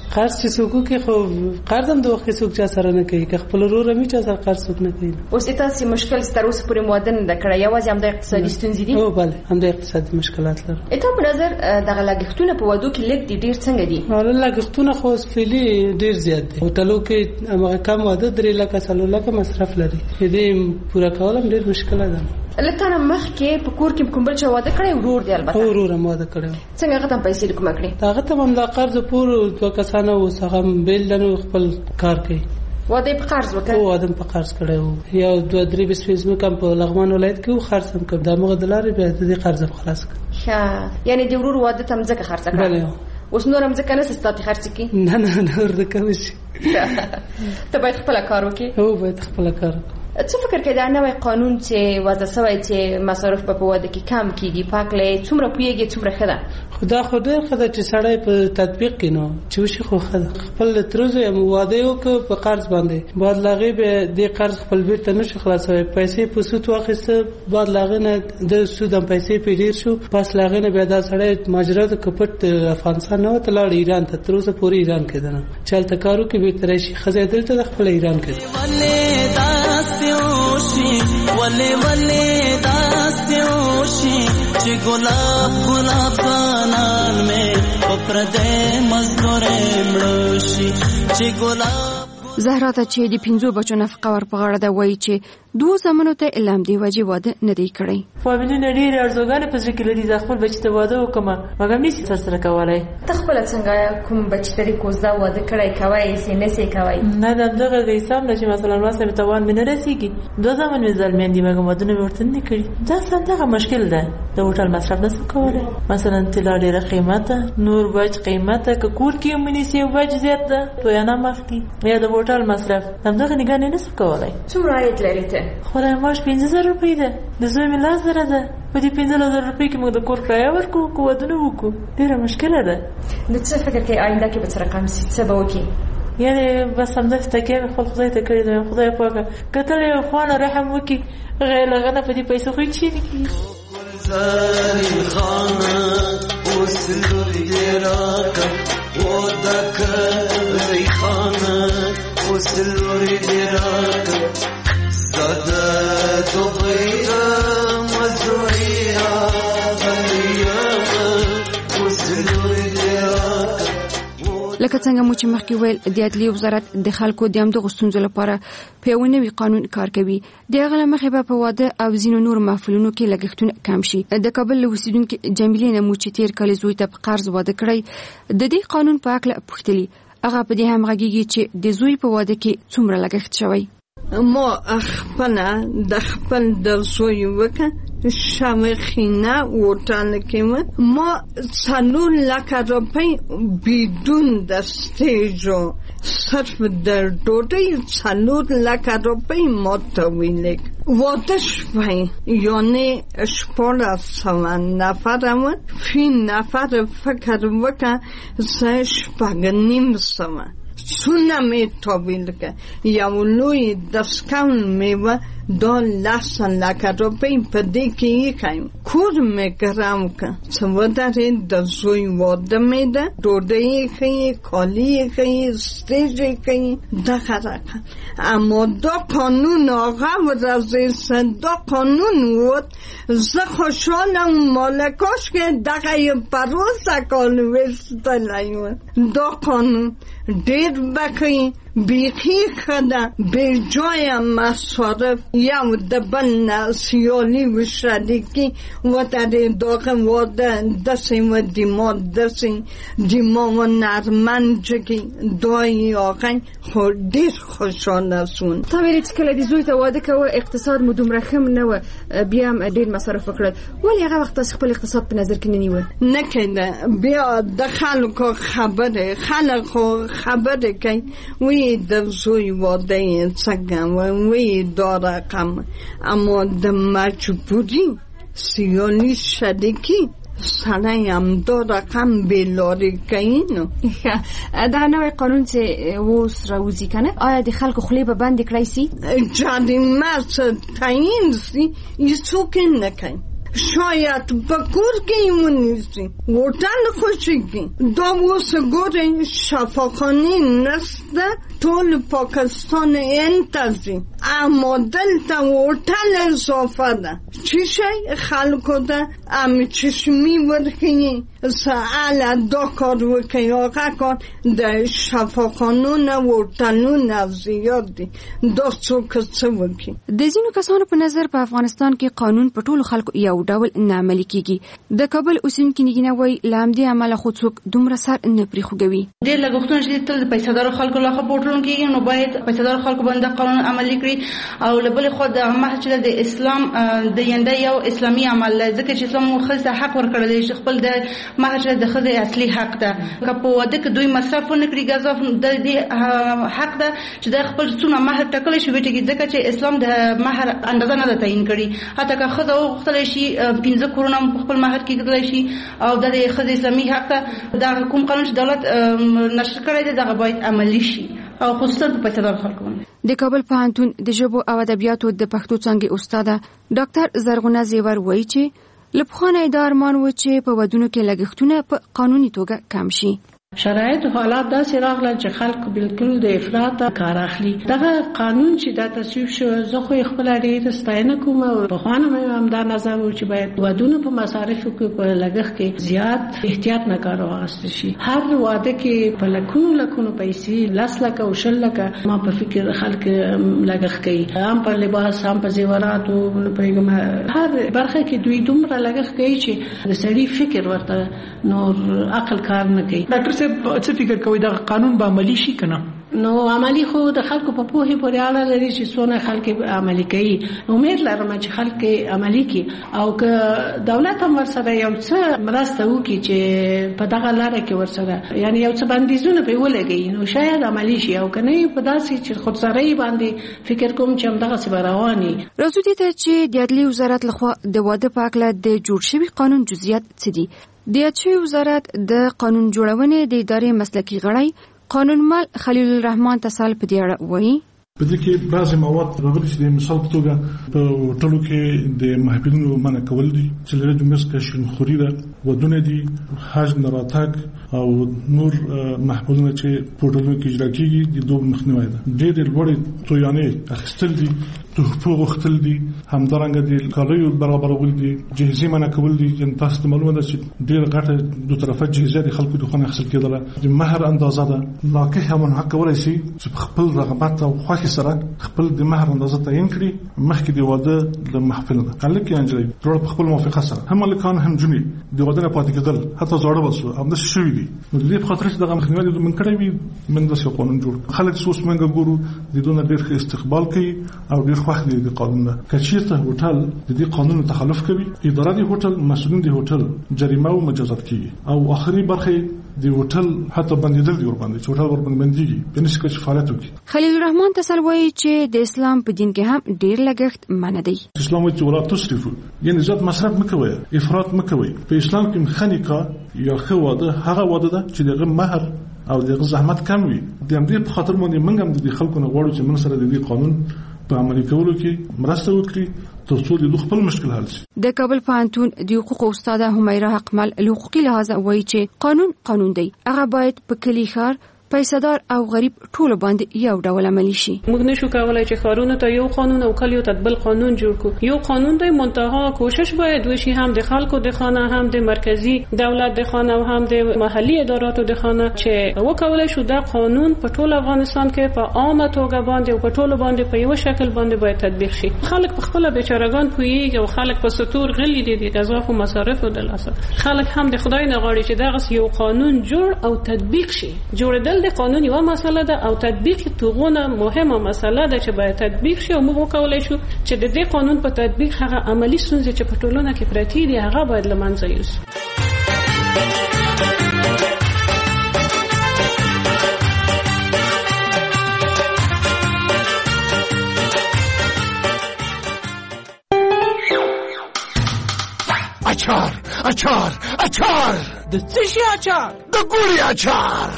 قرض چې څوک کوي خو قرض هم د وخت څوک چا سره نه کوي، که خپل ورور هم چا سره قرض څوک نه کوي. اوس تاسو مشکل ستر اوس پورې مودن د کړه یوازې هم د اقتصادي ستونزې دي؟ او بله هم د اقتصادي مشکلات لرو. ته په نظر دغه لګښتونه په ودو کې لږ دي ډیر څنګه دي؟ لګښتونه خو فعلي ډیر زیات دي. هوټلو کې هغه کم واده 3 لک 4 لک مصرف لري، دې پورا کول هم ډیر مشکل ده. لکه نه مخ کې په کور کې کوم بل چا واده کړی ورور دی؟ البته ورور هم واده کړی. څنګه هغه ته پیسې کوم کړی؟ هغه ته هم د قرض پور 2 کسانه وسغه بیل دنو خپل کار کوي. واده په قرض وکړ؟ او واده په قرض کړی وو. یو 2-3 بسم کم په لغمان ولایت کې خرڅ هم کړ، د موږ دلارې به د قرض خلاص کړ. ښه، یعنی د ورور واده تم ځکه خرڅ کړ؟ بله. اوس نور هم ځکه نه ستاسو خرڅ کی؟ نه نور د کوم شي. ته باید خپل کار وکړې. او باید خپل کار وکړې. څه فکر کوي دا نوې قانون چې وضع شوی چې مصارف په واده کې کم کیږي پاکلې څومره پیږي څومره خده؟ خدا خو ډېر خده چې سړی په تطبیق کینو چې وشي خو خده خپل تروزه هم واده یو ک په قرض باندې بعد لاغه به د قرض خپل بیرته نشي خلاصوي، پیسې په سود واخیسته بعد لاغه نه د سود هم پیسې پیډیر شو، پس لاغه نه بیا دا سړی ماجرا د کپټ افغانستان نه تلاړ ایران ته، تروزه پوری ایران کې دنه چلته کارو کې به ترې شي خزه دلته د خپل ایران کې وله وله داسيوشي چې ګلاب ګلاب بانان مې پر دې مزدورې مړوشي چې ګلاب زهرا ته چې د 5 بچو نفقه ور په غاړه ده وایي چې 2 زمانو ته اعلان دی واجب واده نه دی کړی. فامیلونه ډېر ارزوګانې په ځکه لري د خپل بچی ته واده وکم مګر نشي سره کولای. ته خپل څنګه کوم بچی ته کوزدا واده کړی کوي سي نه سي کوي؟ نه دغه د حساب چې مثلا واسه توان مې نه رسیږي 2 زمان مې ځلمن دي مګر واده نه ورته نه کړی. دا څنګه مشکل ده؟ د هوټل مصرف نه کولای، مثلا تل ډېر قیمته نور بچ قیمته ک کور کې مې سي بچ زیات ده تو یا نه مخکي یا د هوټل مصرف دغه نگاه نه نس کولای. څومره عاید لري ته؟ خدای ماش 15000 روپۍ ده، د زوی مې لاس زره ده، په دې 15000 روپۍ کې موږ د کور کرایه ورکو کو ودونه وکړو، ډیره مشکله ده. د څه فکر کې آینده کې به څه رقم سي څه به وکړي؟ یعنی بس هم داسې تکیه خپل خدای ته کړی ده، خدای پاکه کتل یو خوانه رحم وکړي غیر لغنه په دې پیسو خو چی نه کیږي. زاري خانه اوس لوري راکا ودک زي خانه اوس لوري راکا زده تو غیر مزوریا غلیا اوس لوري راکا. لکه څنګه مو چې مخکې ویل د عدلیې وزارت د خلکو د امده غوښتنو لپاره په یو نوي قانون کار کوي. د هغه مخې به په واده او ځینو نور محفلونو کې لګښتونه کم شي. د کابل اوسیدونکو جمیلې نه مو چې تیر کال زوی ته په قرض واده کړی د دې قانون په اړه پوښتلي، هغه په دې هم غږیږي چې د زوی په واده کې څومره لګښت شوی. ما خپل د خپل د زوی وکړه شامخینه هوټل کې ما 3 لک روپۍ بدون د سټیجو صرف د ډوډۍ 3 لک روپۍ ما ته ویلک واده شوی، یعنی 1400 نفر فی نفر فکر وکړه 6.5 څونه می تویل که یو لوی دسکاون میوه 10 لک روپۍ په دې کې یې خایم کور می ګرام که څه ودارې د زوی واده می ده ډوډۍ یې ښیي کالي یې ښیي سټیج یې ښیي دغه رقم. اما دا قانون آقا ورځې دا قانون وود زه خوشحالم مالکاش که دغه یې پروسه کال وستلی و. دا قانون ډېر بخی بیخی خدا به جای مصارف یو د بل نه سیالی و شریکی و در داغه واده دستی و دیما دستی دیما و نرمنجگی دایی آقای خود دیر خوشحال سون. تا ویلی چې کله د زوی ته واده کوه اقتصاد مو دومره ښه نه و بیا هم ډېر مصارف وکړل، ولې هغه وخت تاسو خپل اقتصاد په نظر کې نه نیول؟ نه کېده بیا د خلکو خبره کوي وی د زوی واده څنګه وی دا رقم، اما د مجبوری سیالی شریکی سړی هم دا رقم بېلارې کوي. نو دا نوی قانون چې اوس راوځي که نه آیا د خلکو خولې به بندې کړی سي؟ جریمه څه تعیین سي هېڅوک یې نه کوي. شاید په کور کې ونیسي هوټل خوشیږي دا اوس ګورئ شفاخانې نشته ټول پاکستان انتظي اما دلته هوټل اضافه ده چی شي خلکو ته چشمی ورکوي سهاله دا کار وکړي هغه کار د شفاخانونه هوټلونه زیات دي دا څوک څه وکړي. د ځینو کسانو په نظر په افغانستان کې قانون په ټولو خلکو یو ډول نه عملي کیږي. د کابل اوسیدونکي نګینه وایي له همدې امله خو څوک دومره سر نه پرېښودوي. ډېر لګښتونه چې تل د پیسه‌دارو خلکو لخوا په ټولنه کېږي نو باید پیسه‌دار خلکو باندې قانون عملي کړي او له بلې خوا د مهر چې د اسلام د ینده یو اسلامي عمل دی ځکه چې اسلام مو ښځې ته حق ورکړی دی چې خپل د مهر چې د ښځې اصلي حق ده که په واده کې دوی مصرف ونه کړي ګزاف د دې حق ده چې د خپل څومره مهر ټاکلی شي وټکي ځکه چې اسلام د مهر اندازه نه ده تعیین کړي حتی که ښځه وغوښتلی شي 15 کورونه په خپل مهر کې ږدلی شي او د ښځې اسلامي حق ده دا کوم قانون چې دولت نشر کړی دی دغه باید عملي شي او خصوصا په پیسه‌دار خلکو باندې. د کابل پوهنتون د ژبو او ادبیاتو د پښتو څانګې استاده ډاکټر زرغونه زیور وایي چې له پخوانه دا ارمان و چې په ودونو کې لګښتونه په قانوني توګه کم شي. شرایط او حالات داسې راغلل چې خلک بالکل د افراط کار اخلي. دغه قانون چې دا تصویب شو زه خو خپل ډېر ستاینه کوم او په خوانه مې هم دا نظر و چې باید ودونه په مصارفو کې په لګښت کې زیات احتیاط نه کار واغستل شي. هر واده کې په لکونو پیسې 10 لک او 10 لک ما په فکر خلک لګښت کوي هم په لباس هم په زیورات او په هر برخه کې دوی دومره لګښت کوي چې د سړي فکر ورته نور عقل کار نه کوي. څه فکر کوي دا قانون به عملی شي کنه؟ نو عملی خو د خلکو په پوهه پورې اړه لري چې څونه خلک عملی کوي. امید لرم چې خلک عملی کوي او که دولت هم ورسره یو څه مرسته وکړي چې په دغه لاره کې ورسره یعنی یو څه بندیزونه په ولګي نو شاید عملی شي او کنه په داسې چې خودسرۍ باندې فکر کوم چې هم دغه څه رواني. راځو دې ته چې د عدلي وزارت لخوا د واده په اړه د جوړ شوی قانون جزئیات څه دي. د عدلي وزارت د قانون جوړونې د ادارې مسلکي غړی قانونمل خلیل الرحمن تسال په دې اړه وایي په دې کې بعض مواد راغلي چې د مثال په توګه په ټولو کې د محفلونو منع کول دي چې لري د مسکه شنخوري ده ودونه دي حج نراتک او نور محفلونه چې په ټولو کې اجرا کیږي د دوه مخنیوي ده. ډېر لوړ تویانې اخیستل دي تحفه غوښتل دي همدارنګه د کالیو برابرول دي جهیزي منع کول دي چې تاسو ته معلومه ده چې ډېر غټه دوه طرفه جهیزه د خلکو د خونه اخیستل کېدله. د مهر اندازه ده لکه هم حق کولای شي چې خپل رغبت او خوښي سره خپل د مهر اندازه تعیین کړي مخکې د واده د محفل نه هلک یا نجلۍ ټول په خپل موافقه سره هم هلکان هم جنې د واده نه پاتې کېدل حتی زاړه وسو هم د شوي دي نو د دې په خاطر چې دغه مخنیوي د من کړی وي من د څه قانون جوړ خلک سوس منګه ګورو د دونه ډېر استقبال کوي او ډېر خوښ دي د قانون نه کچیرته هوټل د دې قانون تخلف کوي اداره د هوټل مسؤلین د هوټل جریمه او مجازات کوي او اخري برخه د هوټل حتی بندیدل دی ور باندې چې هوټل ور باندې بنديږي په نسبت کې فعالیت وکړي. خلیل الرحمن تسل وایي چې د اسلام په دین کې هم ډېر لګښت منع دی. اسلام وایي چې ولا تسرفوا یعنی زیات مصرف مکوئ افراط مکوئ. په اسلام کې خنیکا یا خو واده هغه واده ده چې دغه مہر او دغه زحمت کم وي. د دې په خاطر باندې موږ هم د خلکو نه غواړو چې موږ سره د دې قانون په عملي کولو کې مرسته وکړي ترڅو د خپل مشکل حل شي. د کابل پوهنتون د حقوقو استاده همیره حقمل له حقوقي لحاظه وایي چې قانون دی هغه باید په کلی ښار پیسادار او غریب ټول باندې یو ډول عملی شي. موږ نشو کولای چې ښارونو ته یو قانون او کلیو ته بل قانون جوړ کړو. یو قانون دی منتها کوشش باید وشي هم د خلکو د خانه هم د مرکزی دولت د خانه او هم د محلي اداراتو د خانه چې وکولای شو دا قانون په ټول افغانستان کې په عامه توګه باندې او په ټول باندې په یو شکل باندې باید تطبیق شي. خلک په خپل بیچارهګان پویږي او خلک په ستور غلي دي د غذا او مصارف او د لاسه. خلک هم د خدای نه غواړي چې دا یو قانون جوړ او تطبیق شي. جوړدل د قانون یو مسله ده او تطبیق توغونه مهمه مسله ده چې باید تطبیق شي او موږ وکولای شو چې د دې قانون په تطبیق هغه عملی ستونزې چې په ټولنه کې پراته دي هغه باید له منځه یوسو. اچار د څه شي اچار؟ د ګوري اچار.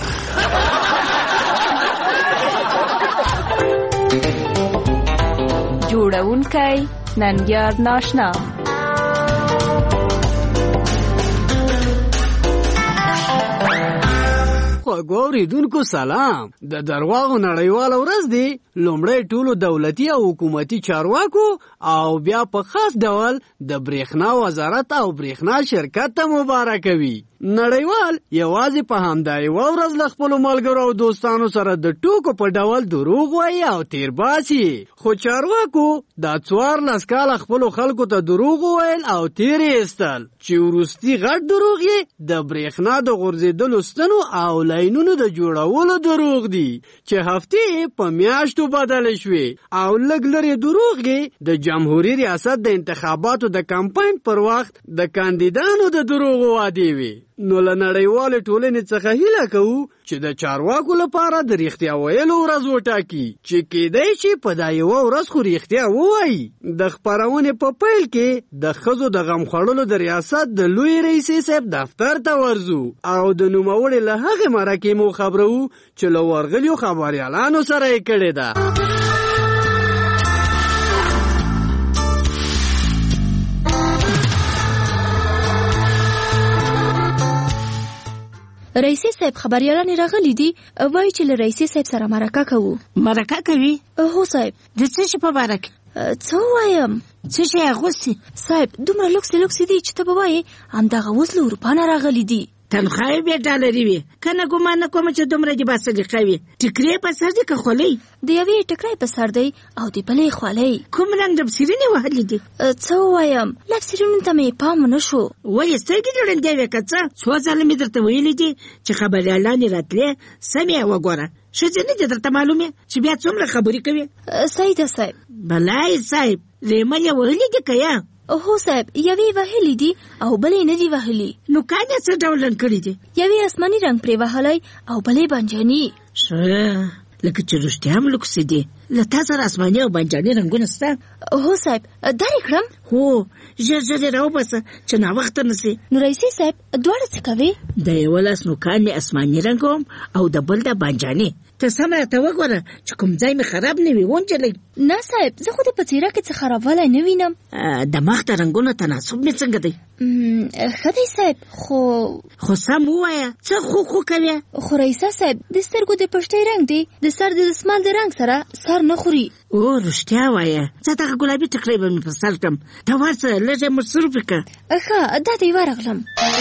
جوړونکی ننګیار ناشنا خوږو اوریدونکو سلام. د درواغو نړیواله ورځ دی. لومړی ټولو دولتي او حکومتي چارواکو او بیا په خاص ډول د برېښنا وزارت او برېښنا شرکت ته مبارک وي. نړیوال یوازې په همدا یوه ورځ له خپلو ملګرو او دوستانو سره د ټوکو په ډول دروغ وایي او تیر باسي. خو چارواکو دا 14 کاله خپلو خلکو ته دروغ وویل او تیر یې ایستل چې وروستي غټ دروغ یې د برېښنا د غورځېدلو ستنو او لاینونو د جوړولو دروغ دي چې هفتې په میاشتو بدلې شوې او لږ لرې دروغ یې د جمهوري ریاست د انتخاباتو د کمپاین پر وخت د کاندیدانو د دروغو وعدې وي. نو له نړیوالې ټولنې څخه هیله کوو چې د چارواکو لپاره د رښتیا ویلو ورځ وټاکي چې کېدای شي په دا یوه ورځ خو رښتیا ووایي. د خپرونې په پیل کې د ښځو د غم خوړلو د ریاست د لوی رئیسې صاحب دفتر ته ورځو او د نوموړې له هغې مرکې مو خبرو چې له ورغلیو خبریالانو سره یې کړې ده. رئیسې صاحب خبریالان راغلي دي وایي چې له رئیسې صاحب سره مرکه کوو. مرکه کوي؟ هو صاحب. د څه شي په باره کې؟ څه ووایم؟ څه شی اغوستي؟ صاحب دومره لوکسې دي چې ته به وایې همدغه اوس له اروپا نه راغلي دي. تنخواهی بیا ډالري وي که نه ګمان نه کوم چې دومره دې باسلیقه وي. ټیکرې په سر دي که خولۍ؟ د یوې ټکری په سر دی او د بلې خولۍ. کوم رنګ ډبسیرینې وهلې دي؟ څه ووایم لبسیرینو ته مې پام ونه شو. ولې سترګې دې ړندې وې که څه؟ څو ځله مې درته ویلي دي چې خبریالانې راتلې سمې وګوره. ښځې نه دي درته معلومې چې بیا څومره خبرې کوي؟ صحیح ده صاحب. بلای صاحب لیمن یې وهلې دي که یا؟ هو صاحب یوې وهلې دي او بلې نه دي وهلې. نو کان یې څه ډول رنګ کړي دي؟ یوې اسماني رنګ پرې وهلی او بلې بنجاني. ښه لکه چې رښتیا هم لوکسې دي. له تا سره اسماني او بنجاني رنګونه شته؟ هو صاحب درې کړم. هو ژر ژر یې راوباسه چې ناوخته نه سي. نو رئیسې صاحب دواړه څه کوې؟ د یوه لاس نوکان مې اسماني رنګ وم او د بل د بنجاني. ته سم راته وګوره چې کوم ځای مې خراب نه وي ونجلۍ. نه صاحب زه خو د په څېره کې څه خرابوالی نه وینم. د مخ د رنګونو تناسب مې څنګه دی؟ ښه دی صاحب خو سم ووایه څه خو کوې؟ خو رئیسه صاحب د سترګو د پشتۍ رنګ دی د سر د دسمال د رنګ سره سر نه خوري. او رښتیا وایه زه دغه ګلابي ټکری به مې په سر کړم. ته ورسه لږ یې مصروف کړه. ښه دا دی ورغلم.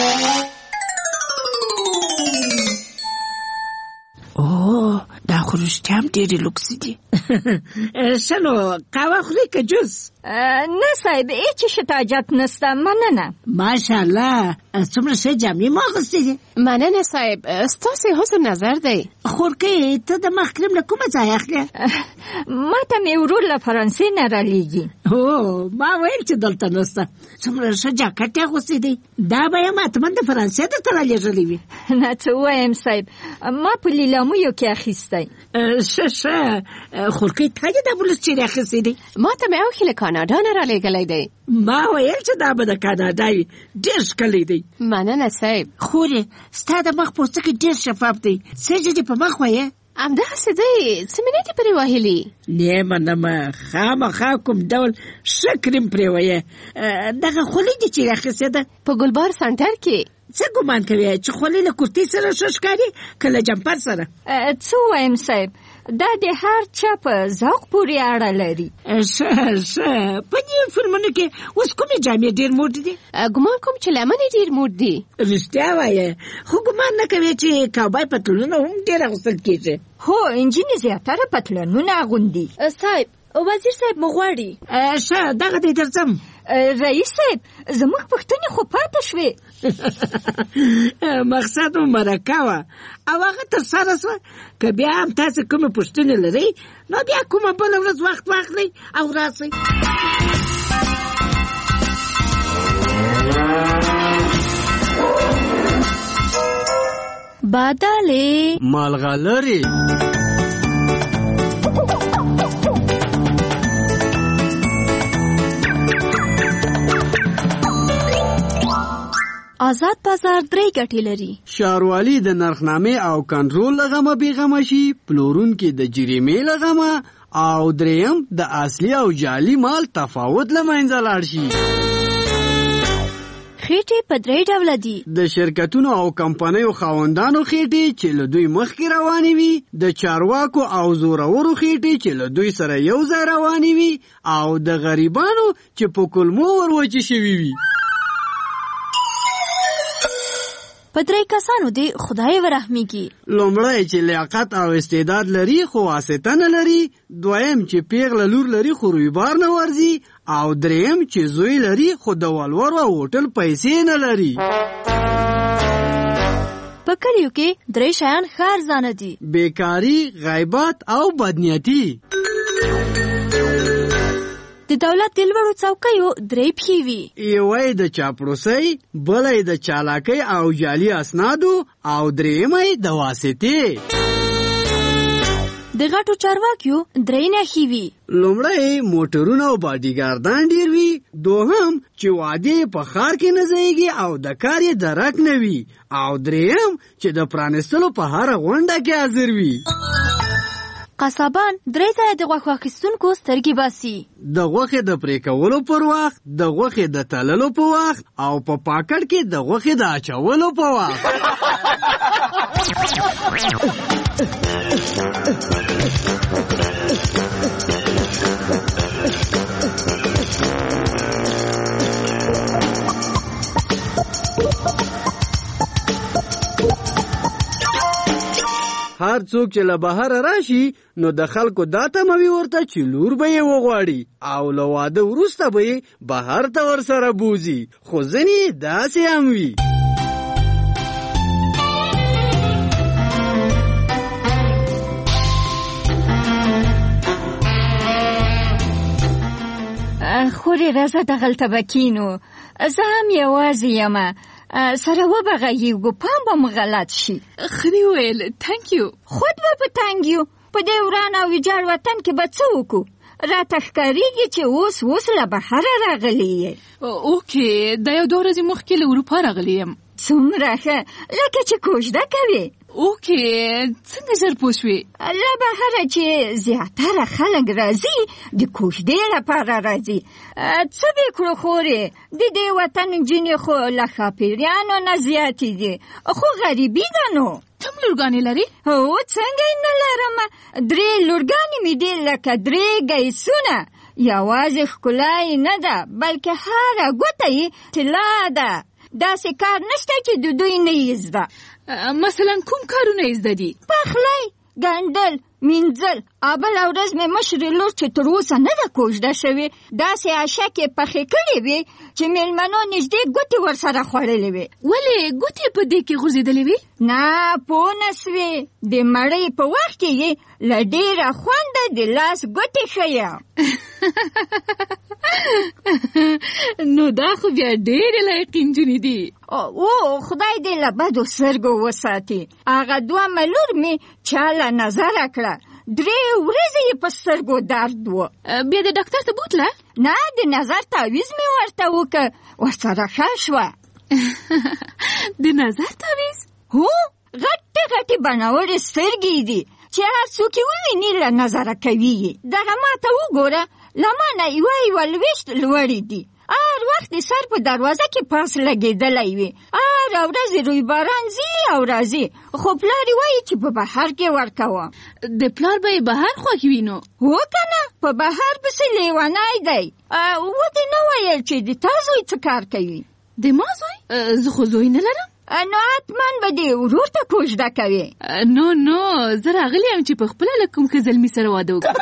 اوه دا خو رښتیا هم ډېرې لوکسې دي. ښه نو قهوه خورې که جوس؟ نه صاحب هېڅ شي ته حاجت نشته مننه. ماشاءالله څومره ښه جامې مو اغوستې دي. مننه صاحب ستاسې حسن نظر دی. خورکۍ ته د مخ کریم له کومه ځای اخلې؟ ما ته مې ورور له فرانسې نه رالیږي. هو ما ویل چې دلته نشته. څومره ښه جاکټ یې اغوستی دی. دا به یې ماتمن د فرانسې درته رالیږلی وي. نه څه ووایم صاحب ما په لیلامویو کې اخیستی. ښه خورکۍ تا دې دا بلوز چیرې اخیستی دی؟ ما ته مې اوښي له کاناډا نه رالیږلی دی. ما ویل چې دا به د کاناډا وي. ډېر ښکلی دی. مننه صاحب. خورې ستا د مخ پوستکی ډېر شفاف دی. څه چې دې په مخ وایې؟ همداسې دی څه مې نه دي پرې وهلي. نه منمه خامخا کوم ډول ښه کریم پرې وایې. دغه خولۍ دې چیرې اخیستې ده؟ په ګلبار سنټر کې. څه ګمان کوې چې خولۍ له کورتۍ سره ښه ښکاري که له جمپر سره؟ څه ووایم صاحب دا د هر چا په ذوق پورې اړه لري. ښه په دې فلمونو کې اوس کومې جامې ډېر موډ دي؟ ګمان کوم چې لمنې ډېر موډ دي. رښتیا وایې خو ګمان نه کوې چې کاوبای پتلونونه هم ډېر اغوستل کېږي؟ هو نجونې زیاتره پتلونونه اغوندي. صاحب وزیر صاحب مو غواړي. ښه دغه دی درځم. رئیس صاحب زموږ پوښتنې خو پاتې شوې. مقصد مو مرکه وه او هغه ترسره شوه. که بیا هم تاسې کومې پوښتنې لرئ نو بیا کومه بله ورځ وخت واخلئ او راسئ. بادالې مالغلرې آزاد بازار 3 ګټې لري. ښاروالي د نرخنامې او کنټرول له غمه بېغمه شي، پلورونکي د جریمې له غمه، او دریم د اصلي او جعلي مال تفاوت له منځه لاړ شي. خېټې په 3 ډوله دي. د شرکتونو او کمپنیو خاوندانو خېټې چې له دوی مخکې روانې وي، د چارواکو او زورورو خېټې چې له دوی سره یو ځای روانې وي، او د غریبانو چې په کلمو وروچې شوي وي. په 3 کسانو دی خدای ورحمیږي. لومړی چې لیاقت او استعداد لري خو واسطه نه لري، دویم چې پیغله لور لري خو رویبار نه ورځي، او دریم چې زوی لري خو د ولور او هوټل پیسې نه لري. په کلیو کې 3 شیان ښه ارزانه دي: بیکاري، غیبت او بدنیتي. د دولت د لوړو څوکیو 3 پښې وي: یوه یې د چاپلوسۍ، بله یې د چالاکۍ او جعلي اسنادو، او دریمه یې د واسطې. د غټو چارواکیو 3 نښې وي: لومړی موټرونه او باډیګاردان ډیر وي، دوهم چې وعدې په ښار کې نه ځایږي او د کار یې درک نه وي، او دریم چې د پرانستلو په هره غونډه کې حاضر وي. قصابان 3 ځله د غوښو اخیستونکو سترګې باسي: د غوښې د پرې کولو پر وخت، د غوښې د تللو په وخت، او په پاکټ کې د غوښې د اچولو په وخت. هر څوک چې له بهر راشي نو د خلکو دا تموي ورته چې لور به یې وغواړي، او له واده وروسته به یې بهر ته ورسره بوزي، خو ځینې داسې هم وي. خورې راځه دغلته به کینو، زه هم یوازې یمه، سره وبغږیږو، پام به مو غلط شي. ښه دې وویل، تنک یو. خود به په تنګ یو، په دې وران او ویجاړ وطن کې به څه وکړو؟ راته ښکارېږي چې اوس له بهره راغلی یې. اوکې، دا یو 2 ورځې مخکې له اروپا راغلی یم. څومره ښه، لکه چې کوژده کوې. اوکې، څنګه ژر پوه شوې؟ له بهره چې زیاتره خلک راځي د کوژدې لپاره راځي. څه دې کړو خورې، د دې وطن نجونې خو له ښاپیریانو نه زیاتې دي، خو غریبي ده. نو ته هم لورګانې لرې؟ هو، څنګه یې نه لرمه، 3 لورګانې مې دي لکه 3 گیسونه. یوازې ښکلا یې نه ده، بلکې هره ګوته یې طلا ده. داسې کار نشته چې د دوی نه یې زده. مثلا کوم کارونه یې زده دي؟ پخلی، ګنډل، مینځل. بله ورځ مې مشرې لور چې تر اوسه نه ده کوژده شوې، داسې اشکې پخې کړې وې چې میلمنو نږدې ګوتې ورسره خوړلې وې. ولې ګوتې په دې کې غورځېدلې وې؟ نه پوه نه سوې، د مړۍ په وخت کې یې له ډېره خونده د لاس ګوتې ښیه. نو دا خو بیا ډېرې لایقې نجونې دي. او خدای دې له بدو سترګو وساتي. هغه 2 ملور مې چاله نظره کړه، 3 ورځې یې په سترګو درد و. بیا د ډاکټر ته بوتله؟ نه، د نظر تعویض مې ورته وکړ، ورسره ښه شوه. د نظر تعویض؟ هو، غټې بناوړې سترګې دي چې هر څوک یې وویني له نظره کوي. دغه ما ته وګوره، له ما نه یوه 20 لوړې دي. هر وخت د سر په دروازه کې پاس لګېدلی وي. هره ورځ رویباران ځي او راځي، خو پلار یې وایي چې په بهر کې ورکوه. د پلار به یې بهر خوښ وي؟ نو هو که نه، په بهر پسې لیونی دی. ودې نه ویل چې د تا زوی څه کار کوي؟ د ما زوی؟ زه خو زوی نه لرم. نو حتما به دې ورور ته کوژده کوې. نو زه راغلی یم چې په خپله له کوم ښه زلمي سره واده وکړم.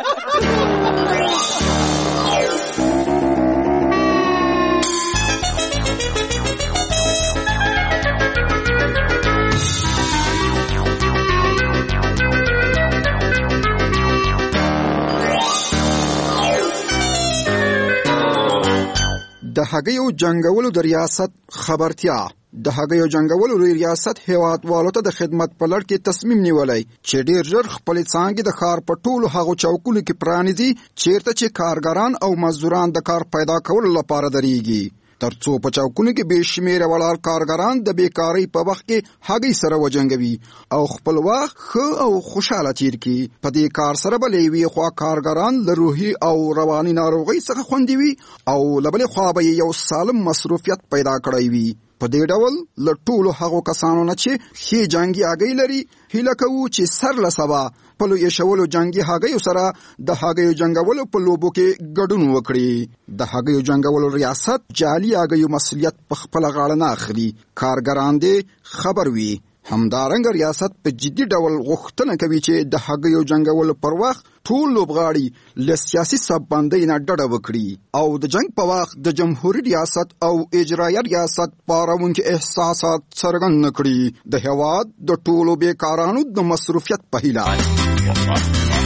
د هګیو جنګولو د ریاست خبرتیا. د هګیو جنګولو ریاست هیوادوالو ته د خدمت په لړ کې تصمیم نیولی چې ډیر ژر خپلې څانګې د ښار په ټولو هغو چوکونو کې پرانیزي چیرته چې کارګران او مزدوران د کار پیدا کولو لپاره درېږي. ترڅو په چوکونو کې بې شمیره ولاړ کارګران د بیکارۍ په وخت کې هګۍ سره وجنګوي او خپل وخت ښه او خوشحاله تیر کړي. په دې کار سره به له یوې خوا کارګران له روحي او رواني ناروغۍ څخه خوندي وي او له بلې خوا به یو سالم مصروفیت پیدا کړی وي. په دې ډول له ټولو هغو کسانو نه چې ښې جنګي هګۍ لري هیله کوو چې سر له سبا په لو ایښولو جنګي هګیو سره د هګیو جنګولو په لوبو کې ګډون وکړي. د هګیو جنګولو ریاست جعلي هګیو مسؤلیت په خپله غاړه نه اخلي. کارګران دې خبر وي. همدارنګه ریاست په جدي ډول غوښتنه کوي چې د هګیو جنګولو پر وخت ټول لوبغاړي له سیاسي سببندۍ نه ډډه وکړي او د جنګ په وخت د جمهوري ریاست او اجرایه ریاست پاروونکي احساسات څرګند نه کړي. د هېواد د ټولو بیکارانو د مصروفیت په هیله.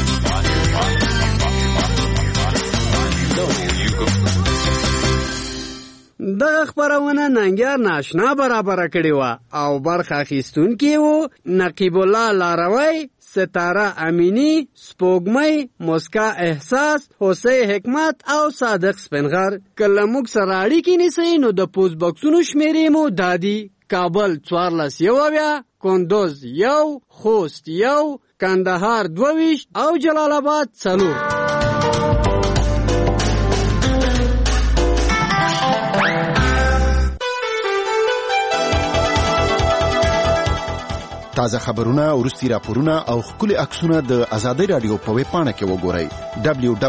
دغه خبرونه ننګیار ناشنا برابره کړې وه او برخه اخیستونکي وو نقیب الله لاروی، ستاره امینی، سپوږمۍ، مسکا احساس، حسین حکمت او صادق سپنغر. کله موږ سره اړیکې نیسئ نو د پوسټ باکسونو شمیرې مو دادي: کابل 14 کندوز 1 خوست 1 کندهار 22 او جلال آباد 4. تازه خبرونه، وروستي راپورونه او ښکلي عکسونه د ازادۍ راډیو په ویب پاڼه کې وګورئ.